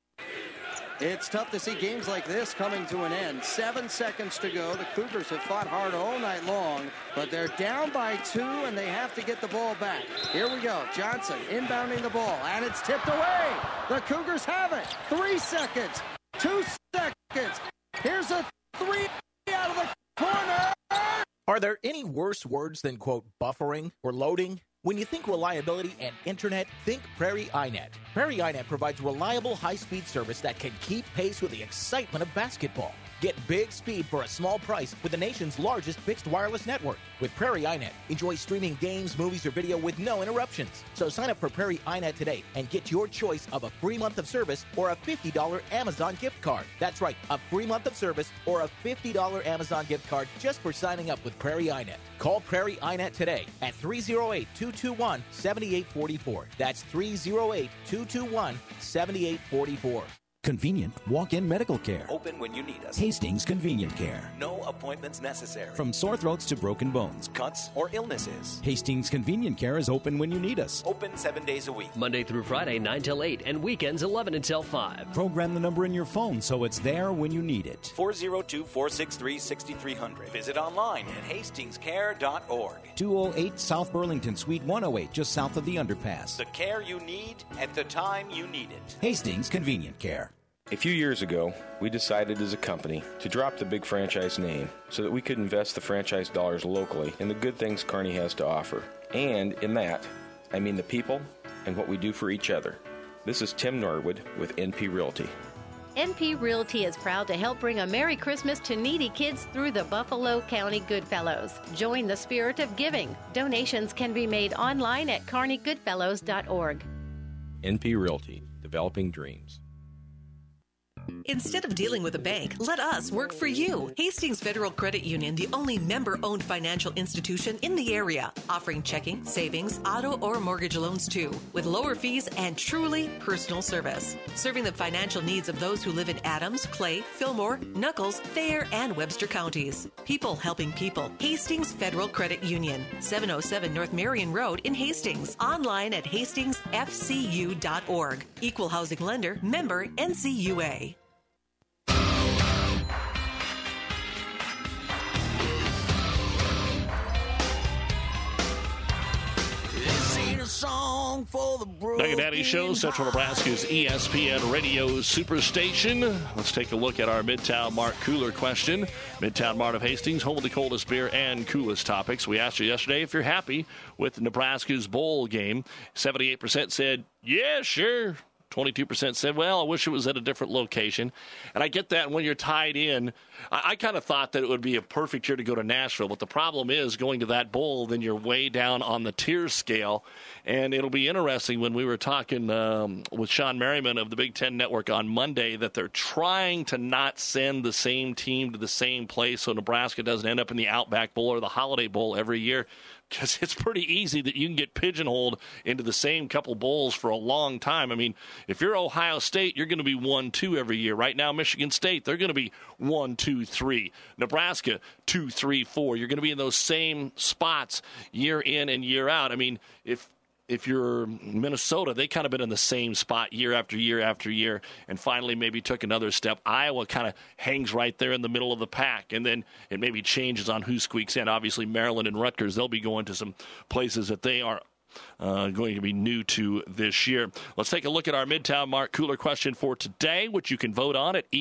It's tough to see games like this coming to an end. 7 seconds to go. The Cougars have fought hard all night long, but they're down by 2, and they have to get the ball back. Here we go. Johnson inbounding the ball, and it's tipped away. The Cougars have it. 3 seconds. 2 seconds. Here's a 3 out of the corner. Are there any worse words than, quote, buffering or loading? When you think reliability and internet, think Prairie iNet. Prairie iNet provides reliable high-speed service that can keep pace with the excitement of basketball. Get big speed for a small price with the nation's largest fixed wireless network. With Prairie iNet, enjoy streaming games, movies, or video with no interruptions. So sign up for Prairie iNet today and get your choice of a free month of service or a $50 Amazon gift card. That's right, a free month of service or a $50 Amazon gift card just for signing up with Prairie iNet. Call Prairie iNet today at 308-221-7844. That's 308-221-7844. Convenient walk-in medical care. Open when you need us. Hastings Convenient Care. No appointments necessary. From sore throats to broken bones, cuts, or illnesses. Hastings Convenient Care is open when you need us. Open 7 days a week. Monday through Friday, 9 till 8, and weekends 11 until 5. Program the number in your phone so it's there when you need it. 402-463-6300. Visit online at hastingscare.org. 208 South Burlington, Suite 108, just south of the underpass. The care you need at the time you need it. Hastings Convenient Care. A few years ago, we decided as a company to drop the big franchise name so that we could invest the franchise dollars locally in the good things Kearney has to offer. And in that, I mean the people and what we do for each other. This is Tim Norwood with NP Realty. NP Realty is proud to help bring a Merry Christmas to needy kids through the Buffalo County Goodfellows. Join the spirit of giving. Donations can be made online at kearneygoodfellows.org. NP Realty, developing dreams. Instead of dealing with a bank, let us work for you. Hastings Federal Credit Union, the only member-owned financial institution in the area, offering checking, savings, auto, or mortgage loans too, with lower fees and truly personal service. Serving the financial needs of those who live in Adams, Clay, Fillmore, Nuckolls, Thayer, and Webster counties. People helping people. Hastings Federal Credit Union, 707 North Marion Road in Hastings. Online at hastingsfcu.org. Equal housing lender, member NCUA. Doug Daddy Show, Central Nebraska's ESPN Radio Superstation. Let's take a look at our Midtown Mart Cooler question. Midtown Mart of Hastings, home of the coldest beer and coolest topics. We asked you yesterday if you're happy with Nebraska's bowl game. 78% said, yeah, sure. 22% said, well, I wish it was at a different location. And I get that when you're tied in. I kind of thought that it would be a perfect year to go to Nashville. But the problem is going to that bowl, then you're way down on the tier scale. And it'll be interesting when we were talking with Sean Merriman of the Big Ten Network on Monday that they're trying to not send the same team to the same place so Nebraska doesn't end up in the Outback Bowl or the Holiday Bowl every year. Because it's pretty easy that you can get pigeonholed into the same couple bowls for a long time. I mean, if you're Ohio State, you're going to be 1-2 every year. Right now, Michigan State, they're going to be 1-2-3. Nebraska, 2-3-4. You're going to be in those same spots year in and year out. I mean, if you're Minnesota, they kind of been in the same spot year after year after year, and finally maybe took another step. Iowa kind of hangs right there in the middle of the pack, and then it maybe changes on who squeaks in. Obviously, Maryland and Rutgers, they'll be going to some places that they are going to be new to this year. Let's take a look at our Midtown Mark Cooler question for today, which you can vote on at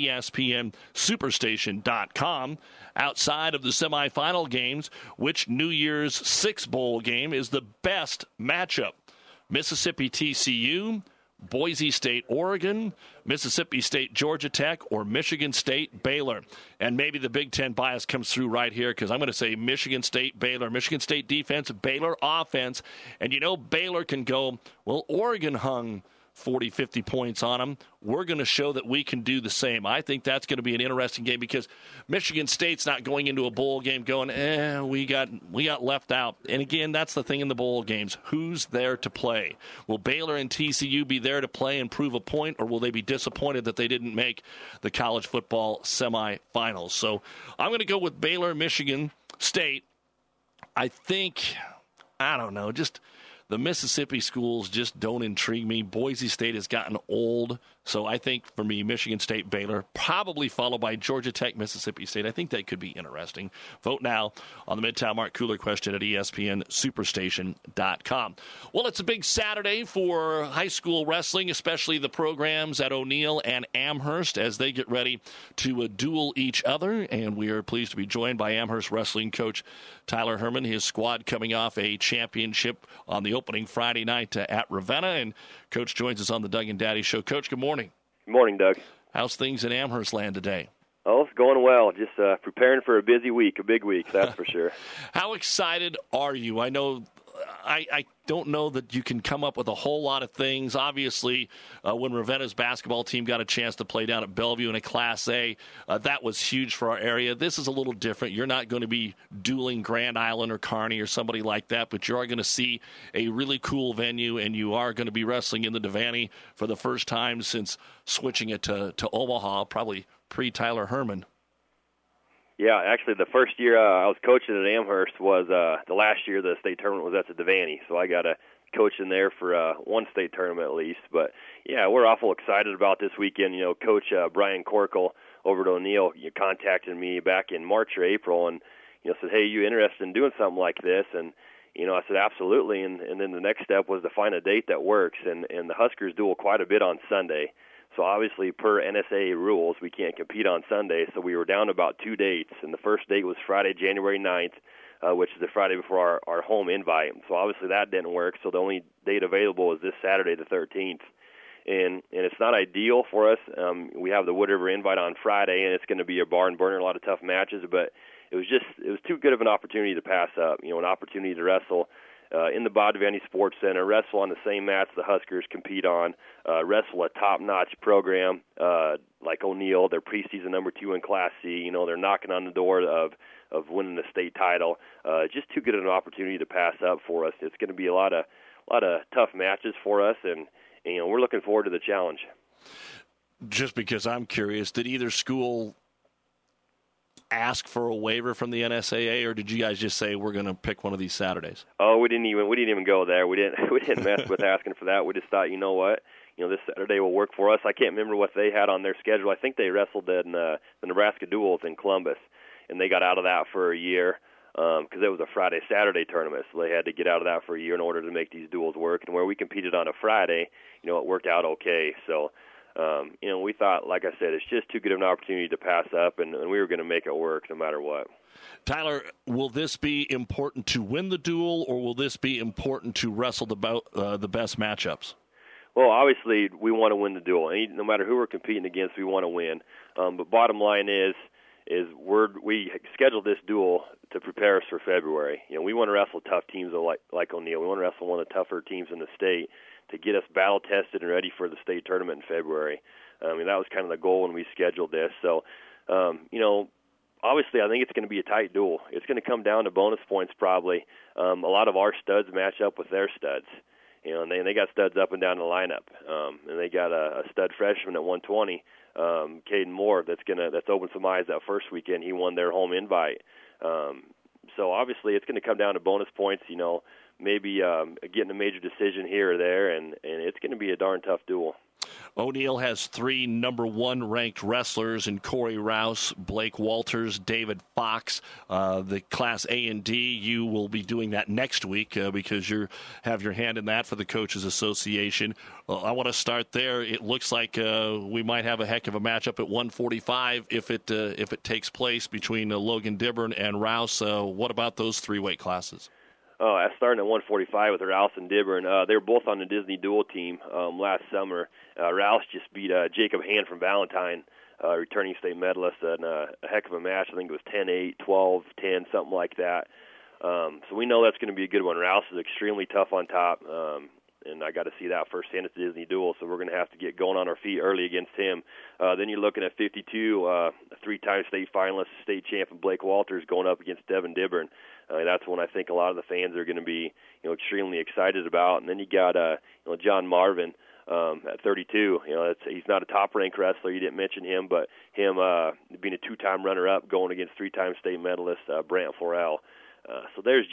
ESPNSuperstation.com. Outside of the semifinal games, which New Year's Six Bowl game is the best matchup? Mississippi TCU, Boise State Oregon, Mississippi State Georgia Tech, or Michigan State Baylor? And maybe the Big Ten bias comes through right here because I'm going to say Michigan State Baylor. Michigan State defense, Baylor offense. And you know Baylor can go, well, Oregon hung 40, 50 points on them. We're going to show that we can do the same. I think that's going to be an interesting game because Michigan State's not going into a bowl game going, we got left out. And again, that's the thing in the bowl games. Who's there to play? Will Baylor and TCU be there to play and prove a point, or will they be disappointed that they didn't make the college football semifinals? So I'm going to go with Baylor, Michigan State. I think, I don't know, just the Mississippi schools just don't intrigue me. Boise State has gotten old. So I think, for me, Michigan State, Baylor, probably followed by Georgia Tech, Mississippi State. I think that could be interesting. Vote now on the Midtown Mark Cooler question at ESPNSuperstation.com. Well, it's a big Saturday for high school wrestling, especially the programs at O'Neill and Amherst as they get ready to duel each other. And we are pleased to be joined by Amherst wrestling coach Tyler Herman, his squad coming off a championship on the opening Friday night at Ravenna. And Coach joins us on the Doug and Daddy Show. Coach, good morning. Good morning, Doug. How's things in Amherst land today? Oh, it's going well. Just preparing for a busy week, a big week, that's for sure. How excited are you? I know I don't know that you can come up with a whole lot of things. Obviously, when Ravenna's basketball team got a chance to play down at Bellevue in a Class A, that was huge for our area. This is a little different. You're not going to be dueling Grand Island or Kearney or somebody like that, but you are going to see a really cool venue, and you are going to be wrestling in the Devaney for the first time since switching it to Omaha, probably pre-Tyler Herman. Yeah, actually, the first year I was coaching at Amherst was the last year the state tournament was at the Devaney, so I got a coach in there for one state tournament at least. But, yeah, we're awful excited about this weekend. You know, Coach Brian Corkle over at O'Neill contacted me back in March or April and, said, hey, you interested in doing something like this? And, I said, absolutely. And then the next step was to find a date that works. And the Huskers duel quite a bit on Sunday. So obviously, per NSA rules, we can't compete on Sunday. So we were down to about 2 dates. And the first date was Friday, January 9th, which is the Friday before our home invite. So obviously that didn't work. So the only date available is this Saturday, the 13th. And it's not ideal for us. We have the Wood River invite on Friday, and it's going to be a barn burner, a lot of tough matches. But it was too good of an opportunity to pass up. An opportunity to wrestle in the Bob Devaney Sports Center, wrestle on the same mats the Huskers compete on, wrestle a top-notch program like O'Neill. They're preseason number 2 in Class C. They're knocking on the door of winning the state title. Just too good of an opportunity to pass up for us. It's going to be a lot of tough matches for us, and we're looking forward to the challenge. Just because I'm curious, did either school ask for a waiver from the NSAA, or did you guys just say we're going to pick one of these Saturdays? Oh, we didn't even go there. We didn't mess with asking for that. We just thought, you know what, this Saturday will work for us. I can't remember what they had on their schedule. I think they wrestled in the Nebraska Duels in Columbus, and they got out of that for a year because it was a Friday-Saturday tournament, so they had to get out of that for a year in order to make these duels work. And where we competed on a Friday, it worked out okay. So we thought, like I said, it's just too good of an opportunity to pass up, and we were going to make it work no matter what. Tyler, will this be important to win the duel, or will this be important to wrestle the best matchups? Well, obviously, we want to win the duel. No matter who we're competing against, we want to win. But bottom line is we scheduled this duel to prepare us for February. We want to wrestle tough teams like O'Neill. We want to wrestle one of the tougher teams in the state to get us battle-tested and ready for the state tournament in February. That was kind of the goal when we scheduled this. So, obviously, I think it's going to be a tight duel. It's going to come down to bonus points probably. A lot of our studs match up with their studs. And they got studs up and down the lineup. And they got a stud freshman at 120, Caden Moore, that's opened some eyes that first weekend. He won their home invite. So obviously it's going to come down to bonus points, maybe getting a major decision here or there, and it's going to be a darn tough duel. O'Neill has 3 number 1 ranked wrestlers in Corey Rouse, Blake Walters, David Fox. The Class A and D, you will be doing that next week because you have your hand in that for the Coaches Association. I want to start there. It looks like we might have a heck of a matchup at 145 if it takes place between Logan Dibburn and Rouse. What about those 3 weight classes? Starting at 145 with Rouse and Dibburn. They were both on the Disney Duel team last summer. Rouse just beat Jacob Hand from Valentine, returning state medalist, in a heck of a match. I think it was 10-8, 12-10, something like that. So we know that's going to be a good one. Rouse is extremely tough on top, and I got to see that firsthand at the Disney Duel, so we're going to have to get going on our feet early against him. Then you're looking at 52, a 3-time state finalist, state champion Blake Walters going up against Devin Dibburn. That's one I think a lot of the fans are going to be, extremely excited about. And then you got, John Marvin at 32. He's not a top-ranked wrestler. You didn't mention him, but him being a 2-time runner-up going against 3-time state medalist Brant Florell. So there's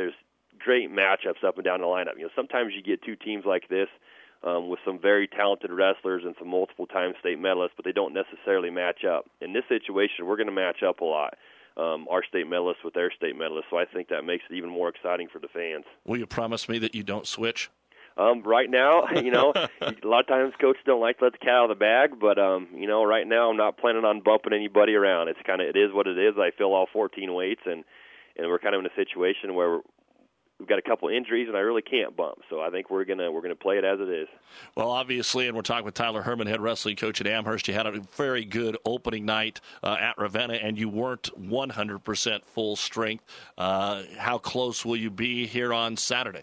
great matchups up and down the lineup. Sometimes you get 2 teams like this with some very talented wrestlers and some multiple-time state medalists, but they don't necessarily match up. In this situation, we're going to match up a lot. Our state medalists with their state medalists, so I think that makes it even more exciting for the fans. Will you promise me that you don't switch? Right now, a lot of times coaches don't like to let the cat out of the bag, but, right now I'm not planning on bumping anybody around. It is what it is. I fill all 14 weights, and we're kind of in a situation where we've got a couple injuries, and I really can't bump. So I think we're gonna play it as it is. Well, obviously, and we're talking with Tyler Herman, head wrestling coach at Amherst. You had a very good opening night at Ravenna, and you weren't 100% full strength. How close will you be here on Saturday?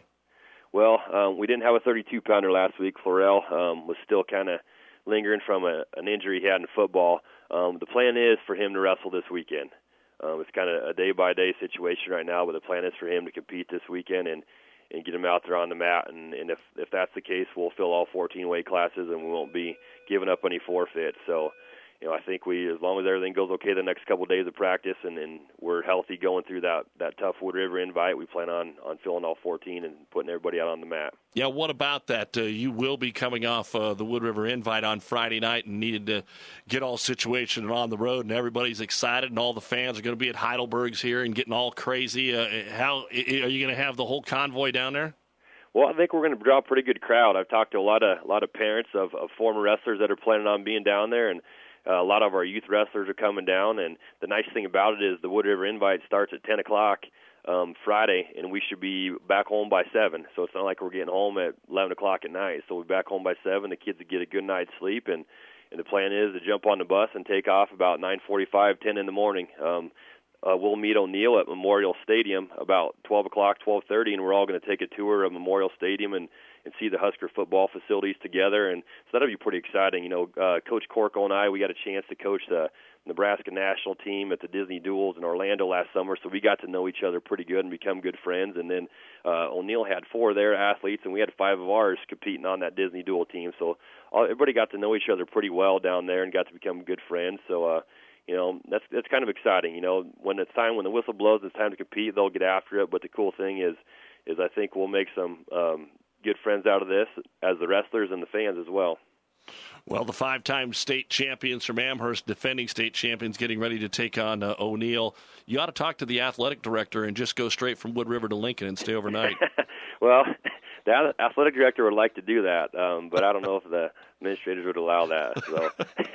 Well, we didn't have a 32-pounder last week. Florell was still kind of lingering from an injury he had in football. The plan is for him to wrestle this weekend. It's kind of a day-by-day situation right now, but the plan is for him to compete this weekend and get him out there on the mat. And if that's the case, we'll fill all 14 weight classes, and we won't be giving up any forfeits. So, I think as long as everything goes okay the next couple of days of practice and we're healthy going through that tough Wood River invite, we plan on filling all 14 and putting everybody out on the mat. Yeah, what about that? You will be coming off the Wood River invite on Friday night and needed to get all situated on the road, and everybody's excited, and all the fans are going to be at Heidelberg's here and getting all crazy. How are you going to have the whole convoy down there? Well, I think we're going to draw a pretty good crowd. I've talked to a lot of parents of former wrestlers that are planning on being down there, and a lot of our youth wrestlers are coming down. And the nice thing about it is the Wood River invite starts at 10 o'clock Friday, and we should be back home by 7. So it's not like we're getting home at 11 o'clock at night. So we're back home by 7. The kids will get a good night's sleep, and the plan is to jump on the bus and take off about 9:45, 10 in the morning. We'll meet O'Neill at Memorial Stadium about 12 o'clock, 12:30, and we're all going to take a tour of Memorial Stadium and see the Husker football facilities together. And so that'll be pretty exciting. Coach Corco and I, we got a chance to coach the Nebraska national team at the Disney Duels in Orlando last summer, so we got to know each other pretty good and become good friends. And then O'Neill had 4 of their athletes, and we had 5 of ours competing on that Disney Duel team. So everybody got to know each other pretty well down there and got to become good friends. So, that's kind of exciting. When the whistle blows, it's time to compete, they'll get after it. But the cool thing is I think we'll make some good friends out of this as the wrestlers and the fans as well. Well, the 5-time state champions from Amherst, defending state champions, getting ready to take on O'Neill. You ought to talk to the athletic director and just go straight from Wood River to Lincoln and stay overnight. Well, the athletic director would like to do that, but I don't know if the administrators would allow that. So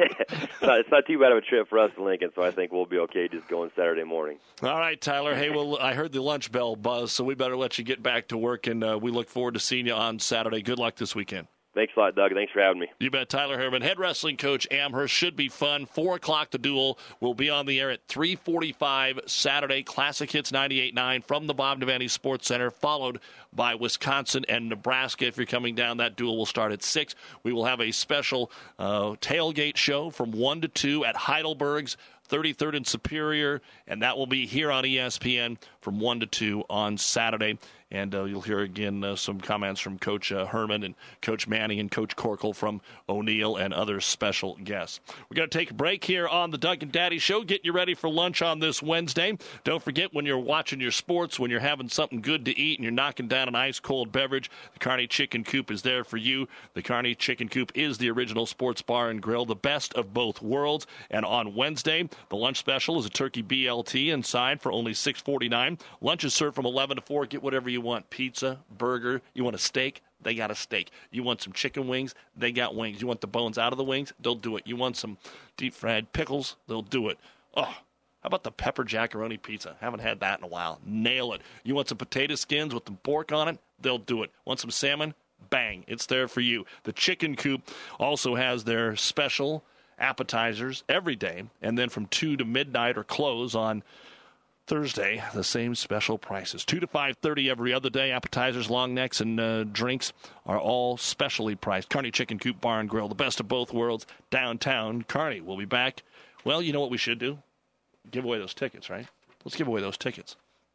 it's not too bad of a trip for us to Lincoln, so I think we'll be okay just going Saturday morning. All right, Tyler. Hey, well, I heard the lunch bell buzz, so we better let you get back to work, and we look forward to seeing you on Saturday. Good luck this weekend. Thanks a lot, Doug. Thanks for having me. You bet. Tyler Herman, head wrestling coach, Amherst. Should be fun. 4 o'clock, the duel. Will be on the air at 3:45 Saturday. Classic Hits 98.9 from the Bob Devaney Sports Center, followed by Wisconsin and Nebraska. If you're coming down, that duel will start at 6. We will have a special tailgate show from 1 to 2 at Heidelberg's 33rd and Superior, and that will be here on ESPN from 1 to 2 on Saturday. And you'll hear again some comments from Coach Herman and Coach Manning and Coach Corkle from O'Neill and other special guests. We're going to take a break here on the Doug and Daddy Show. Get you ready for lunch on this Wednesday. Don't forget, when you're watching your sports, when you're having something good to eat and you're knocking down an ice-cold beverage, the Kearney Chicken Coop is there for you. The Kearney Chicken Coop is the original sports bar and grill, the best of both worlds. And on Wednesday, the lunch special is a turkey BLT inside for only $6.49. Lunch is served from 11 to 4. Get whatever you want. Pizza, burger. You want a steak? They got a steak. You want some chicken wings? They got wings. You want the bones out of the wings? They'll do it. You want some deep-fried pickles? They'll do it. Oh, how about the pepper jackaroni pizza? Haven't had that in a while. Nail it. You want some potato skins with the pork on it? They'll do it. Want some salmon? Bang. It's there for you. The Chicken Coop also has their special appetizers every day, and then from 2 to midnight or close on Thursday, the same special prices. 2 to 5:30 every other day. Appetizers, long necks, and drinks are all specially priced. Kearney Chicken Coop Bar and Grill, the best of both worlds, downtown Kearney. We'll be back. Well, you know what we should do? Give away those tickets, right? Let's give away those tickets.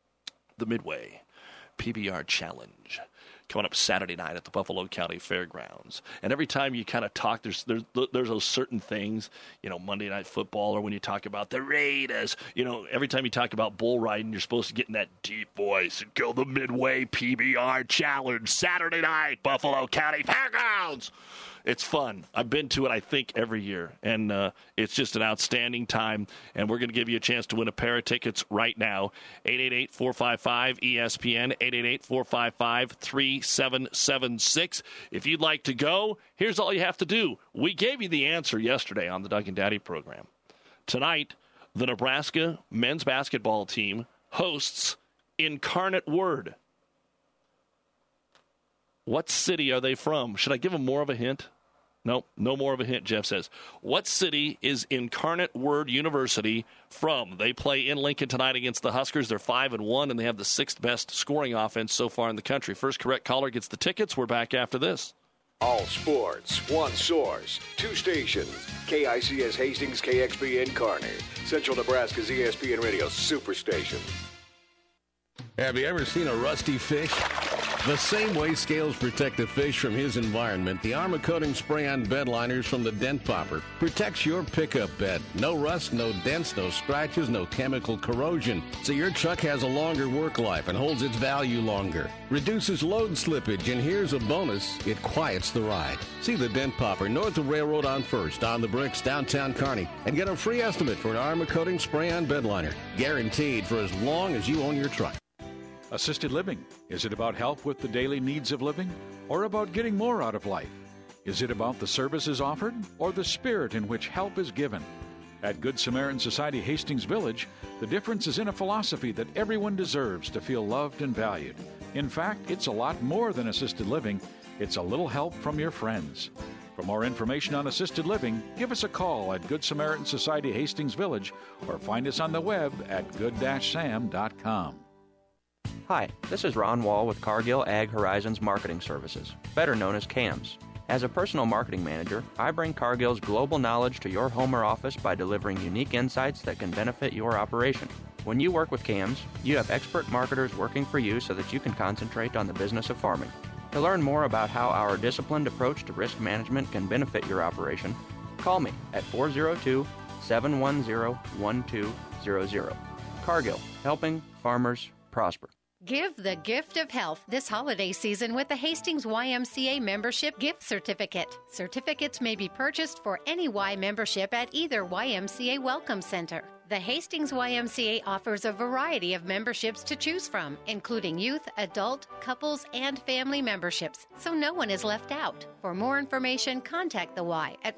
The Midway PBR Challenge, coming up Saturday night at the Buffalo County Fairgrounds. And every time you kind of talk, there's those certain things, Monday Night Football, or when you talk about the Raiders, every time you talk about bull riding, you're supposed to get in that deep voice and go the Midway PBR Challenge, Saturday night, Buffalo County Fairgrounds. It's fun. I've been to it, I think, every year, and it's just an outstanding time, and we're going to give you a chance to win a pair of tickets right now. 888-455-ESPN, 888-455-3776. If you'd like to go, here's all you have to do. We gave you the answer yesterday on the Doug and Daddy program. Tonight, the Nebraska men's basketball team hosts Incarnate Word. What city are they from? Should I give them more of a hint? Nope, no more of a hint, Jeff says. What city is Incarnate Word University from? They play in Lincoln tonight against the Huskers. They're 5-1, and they have the 6th best scoring offense so far in the country. First correct caller gets the tickets. We're back after this. All sports, one source, 2 stations. KICS Hastings, KXPN Kearney. Central Nebraska's ESPN Radio Superstation. Have you ever seen a rusty fish? The same way scales protect the fish from his environment, the Armor Coating Spray-On bed liners from the Dent Popper protects your pickup bed. No rust, no dents, no scratches, no chemical corrosion. So your truck has a longer work life and holds its value longer. Reduces load slippage, and here's a bonus, it quiets the ride. See the Dent Popper north of Railroad on First, on the Bricks, downtown Kearney, and get a free estimate for an Armor Coating Spray-On bed liner. Guaranteed for as long as you own your truck. Assisted living. Is it about help with the daily needs of living, or about getting more out of life? Is it about the services offered, or the spirit in which help is given? At Good Samaritan Society Hastings Village, the difference is in a philosophy that everyone deserves to feel loved and valued. In fact, it's a lot more than assisted living. It's a little help from your friends. For more information on assisted living, give us a call at Good Samaritan Society Hastings Village, or find us on the web at good-sam.com. Hi, this is Ron Wall with Cargill Ag Horizons Marketing Services, better known as CAMS. As a personal marketing manager, I bring Cargill's global knowledge to your home or office by delivering unique insights that can benefit your operation. When you work with CAMS, you have expert marketers working for you so that you can concentrate on the business of farming. To learn more about how our disciplined approach to risk management can benefit your operation, call me at 402-710-1200. Cargill, helping farmers prosper. Give the gift of health this holiday season with the Hastings YMCA membership gift certificate. Certificates may be purchased for any Y membership at either YMCA Welcome Center. The Hastings YMCA offers a variety of memberships to choose from, including youth, adult, couples, and family memberships, so no one is left out. For more information, contact the Y at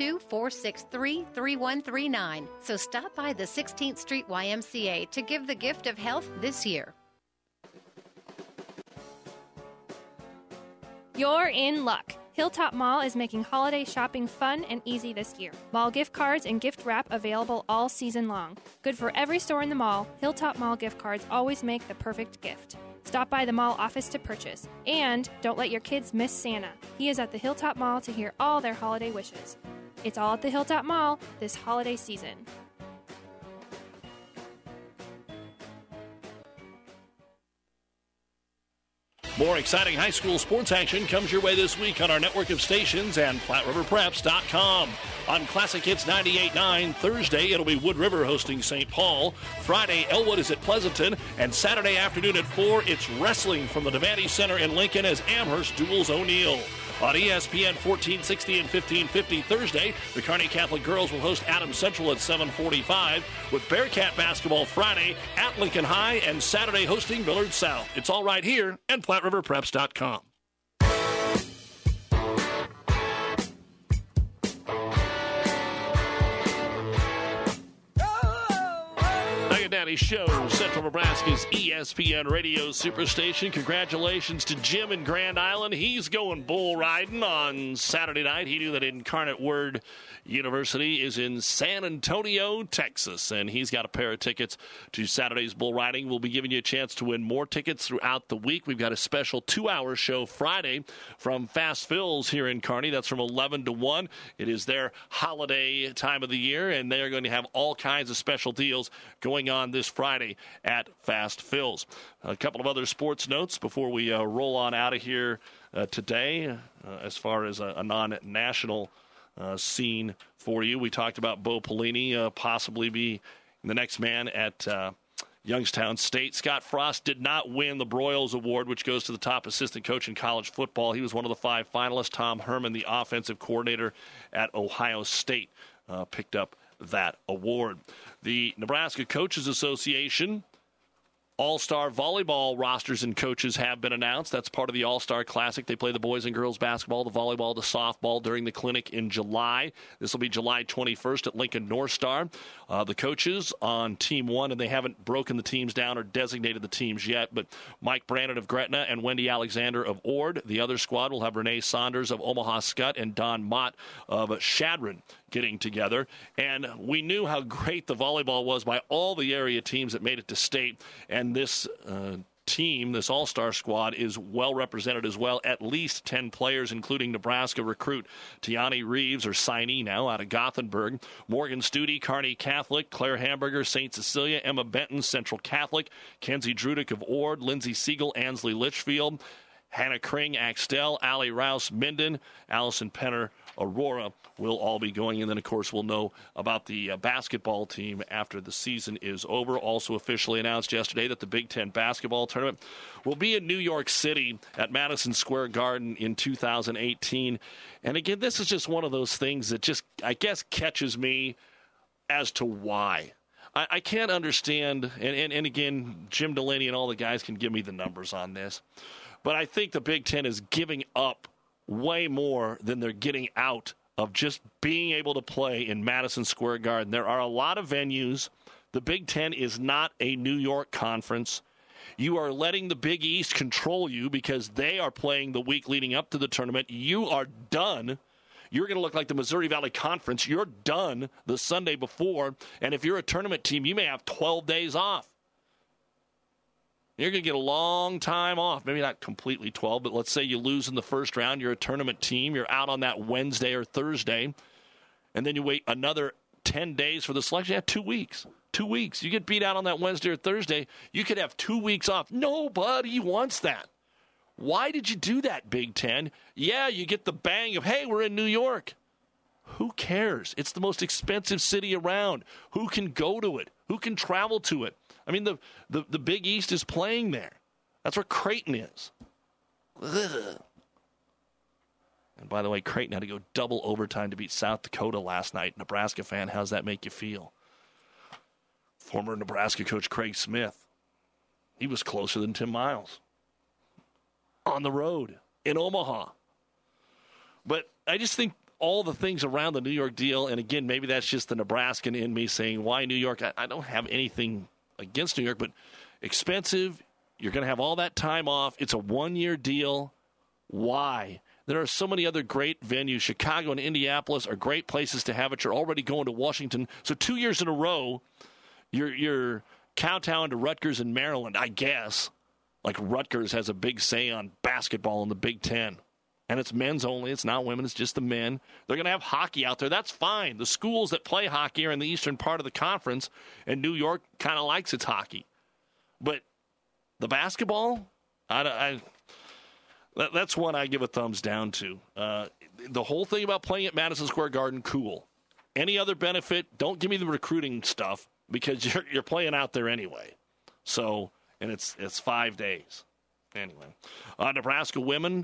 402-463-3139. So stop by the 16th Street YMCA to give the gift of health this year. You're in luck. Hilltop Mall is making holiday shopping fun and easy this year. Mall gift cards and gift wrap available all season long. Good for every store in the mall, Hilltop Mall gift cards always make the perfect gift. Stop by the mall office to purchase. And don't let your kids miss Santa. He is at the Hilltop Mall to hear all their holiday wishes. It's all at the Hilltop Mall this holiday season. More exciting high school sports action comes your way this week on our network of stations and PlatteRiverPreps.com. On Classic Hits 98.9, Thursday it'll be Wood River hosting St. Paul. Friday, Elwood is at Pleasanton. And Saturday afternoon at 4, it's wrestling from the Devaney Center in Lincoln as Amherst duels O'Neill. On ESPN 1460 and 1550 Thursday, the Kearney Catholic girls will host Adams Central at 7:45, with Bearcat basketball Friday at Lincoln High and Saturday hosting Millard South. It's all right here and PlatteRiverPreps.com. Daddy Show, Central Nebraska's ESPN Radio Superstation. Congratulations to Jim in Grand Island. He's going bull riding on Saturday night. He knew that Incarnate Word University is in San Antonio, Texas, and he's got a pair of tickets to Saturday's bull riding. We'll be giving you a chance to win more tickets throughout the week. We've got a special 2-hour show Friday from Fast Phil's here in Kearney. That's from 11 to 1. It is their holiday time of the year, and they are going to have all kinds of special deals going on this Friday at Fast Phil's. A couple of other sports notes before we roll on out of here today as far as a non-national scene for you. We talked about Bo Pelini possibly be the next man at Youngstown State. Scott Frost did not win the Broyles Award, which goes to the top assistant coach in college football. He was one of the 5 finalists. Tom Herman, the offensive coordinator at Ohio State, picked up that award. The Nebraska Coaches Association All-Star Volleyball rosters and coaches have been announced. That's part of the All-Star Classic. They play the boys and girls basketball, the volleyball, the softball during the clinic in July. This will be July 21st at Lincoln North Star. The coaches on Team 1, and they haven't broken the teams down or designated the teams yet, but Mike Brandon of Gretna and Wendy Alexander of Ord. The other squad will have Renee Saunders of Omaha Skutt and Don Mott of Shadron getting together. And we knew how great the volleyball was by all the area teams that made it to state. And this team, this all-star squad, is well represented as well. At least 10 players, including Nebraska recruit Tiani Reeves, or signee now, out of Gothenburg. Morgan Studi, Kearney Catholic. Claire Hamburger, St. Cecilia. Emma Benton, Central Catholic. Kenzie Drudick of Ord. Lindsay Siegel, Ansley Litchfield. Hannah Kring, Axtell. Allie Rouse, Minden. Allison Penner, Aurora will all be going. And then, of course, we'll know about the basketball team after the season is over. Also officially announced yesterday that the Big Ten basketball tournament will be in New York City at Madison Square Garden in 2018. And, again, this is just one of those things that just, I guess, catches me as to why. I can't understand, and again, Jim Delaney and all the guys can give me the numbers on this, but I think the Big Ten is giving up way more than they're getting out of just being able to play in Madison Square Garden. There are a lot of venues. The Big Ten is not a New York conference. You are letting the Big East control you because they are playing the week leading up to the tournament. You are done. You're going to look like the Missouri Valley Conference. You're done the Sunday before. And if you're a tournament team, you may have 12 days off. You're going to get a long time off. Maybe not completely 12, but let's say you lose in the first round. You're a tournament team. You're out on that Wednesday or Thursday. And then you wait another 10 days for the selection. Yeah, 2 weeks. 2 weeks. You get beat out on that Wednesday or Thursday. You could have 2 weeks off. Nobody wants that. Why did you do that, Big Ten? Yeah, you get the bang of, hey, we're in New York. Who cares? It's the most expensive city around. Who can go to it? Who can travel to it? I mean, the Big East is playing there. That's where Creighton is. Ugh. And by the way, Creighton had to go double overtime to beat South Dakota last night. Nebraska fan, how's that make you feel? Former Nebraska coach Craig Smith, he was closer than Tim Miles. On the road in Omaha. But I just think all the things around the New York deal, and again, maybe that's just the Nebraskan in me saying, why New York? I don't have anything against New York, but expensive. You're going to have all that time off. It's a one-year deal. Why? There are so many other great venues. Chicago and Indianapolis are great places to have it. You're already going to Washington. So 2 years in a row, you're kowtowing to Rutgers in Maryland, I guess. Like Rutgers has a big say on basketball in the Big Ten. And it's men's only. It's not women. It's just the men. They're going to have hockey out there. That's fine. The schools that play hockey are in the eastern part of the conference, and New York kind of likes its hockey. But the basketball, that's one I give a thumbs down to. The whole thing about playing at Madison Square Garden, cool. Any other benefit, don't give me the recruiting stuff because you're playing out there anyway. So, and it's 5 days. Anyway, Nebraska women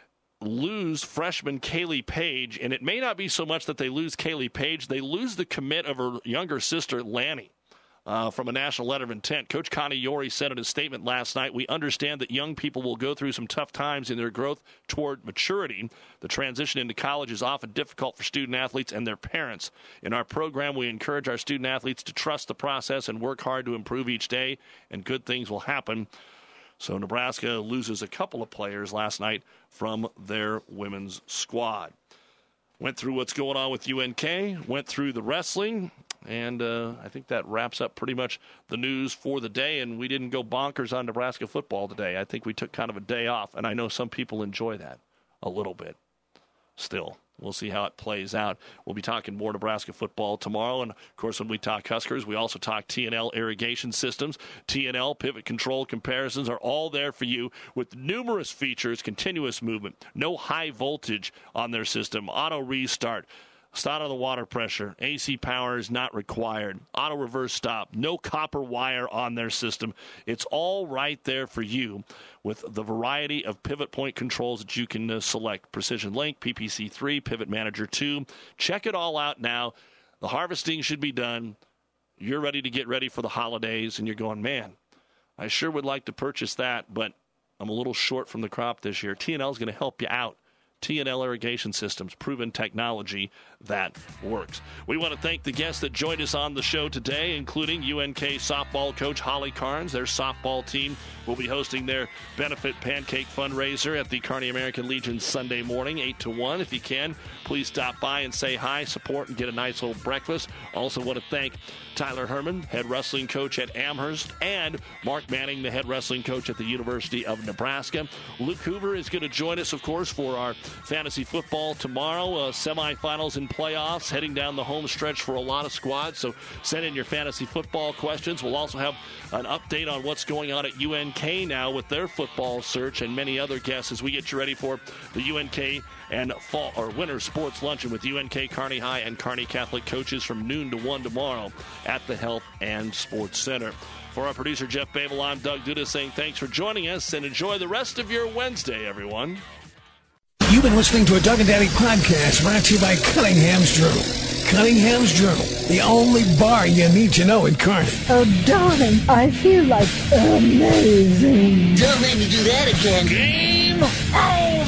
lose freshman Kaylee Page, and it may not be so much that they lose Kaylee Page. They lose the commit of her younger sister, Lanny. From a national letter of intent. Coach Connie Yori said in his statement last night, "We understand that young people will go through some tough times in their growth toward maturity. The transition into college is often difficult for student athletes and their parents. In our program, we encourage our student athletes to trust the process and work hard to improve each day, and good things will happen." So Nebraska loses a couple of players last night from their women's squad. Went through what's going on with UNK, went through the wrestling, and I think that wraps up pretty much the news for the day, and we didn't go bonkers on Nebraska football today. I think we took kind of a day off, and I know some people enjoy that a little bit. Still, we'll see how it plays out. We'll be talking more Nebraska football tomorrow, and, of course, when we talk Huskers, we also talk T&L irrigation systems. T&L pivot control comparisons are all there for you with numerous features, continuous movement, no high voltage on their system, auto restart, start on the water pressure, AC power is not required, auto reverse stop, no copper wire on their system. It's all right there for you with the variety of pivot point controls that you can select. Precision Link, PPC3, Pivot Manager 2. Check it all out now. The harvesting should be done. You're ready to get ready for the holidays, and you're going, man, I sure would like to purchase that, but I'm a little short from the crop this year. T&L is going to help you out. T&L Irrigation Systems, proven technology that works. We want to thank the guests that joined us on the show today, including UNK softball coach Holly Carnes. Their softball team will be hosting their benefit pancake fundraiser at the Kearney American Legion Sunday morning, 8 to 1. If you can, please stop by and say hi, support, and get a nice little breakfast. Also want to thank Tyler Herman, head wrestling coach at Amherst, and Mark Manning, the head wrestling coach at the University of Nebraska. Luke Hoover is going to join us, of course, for our fantasy football tomorrow, semifinals and playoffs, heading down the home stretch for a lot of squads. So send in your fantasy football questions. We'll also have an update on what's going on at UNK now with their football search and many other guests as we get you ready for the UNK and fall or winter sports luncheon with UNK, Kearney High, and Kearney Catholic coaches from noon to 1 tomorrow at the Health and Sports Center. For our producer, Jeff Babel, I'm Doug Duda saying thanks for joining us and enjoy the rest of your Wednesday, everyone. You've been listening to a Doug and Daddy podcast brought to you by Cunningham's Journal. Cunningham's Journal, the only bar you need to know in Kearney. Oh, darling, I feel like amazing. Don't make me do that again. Game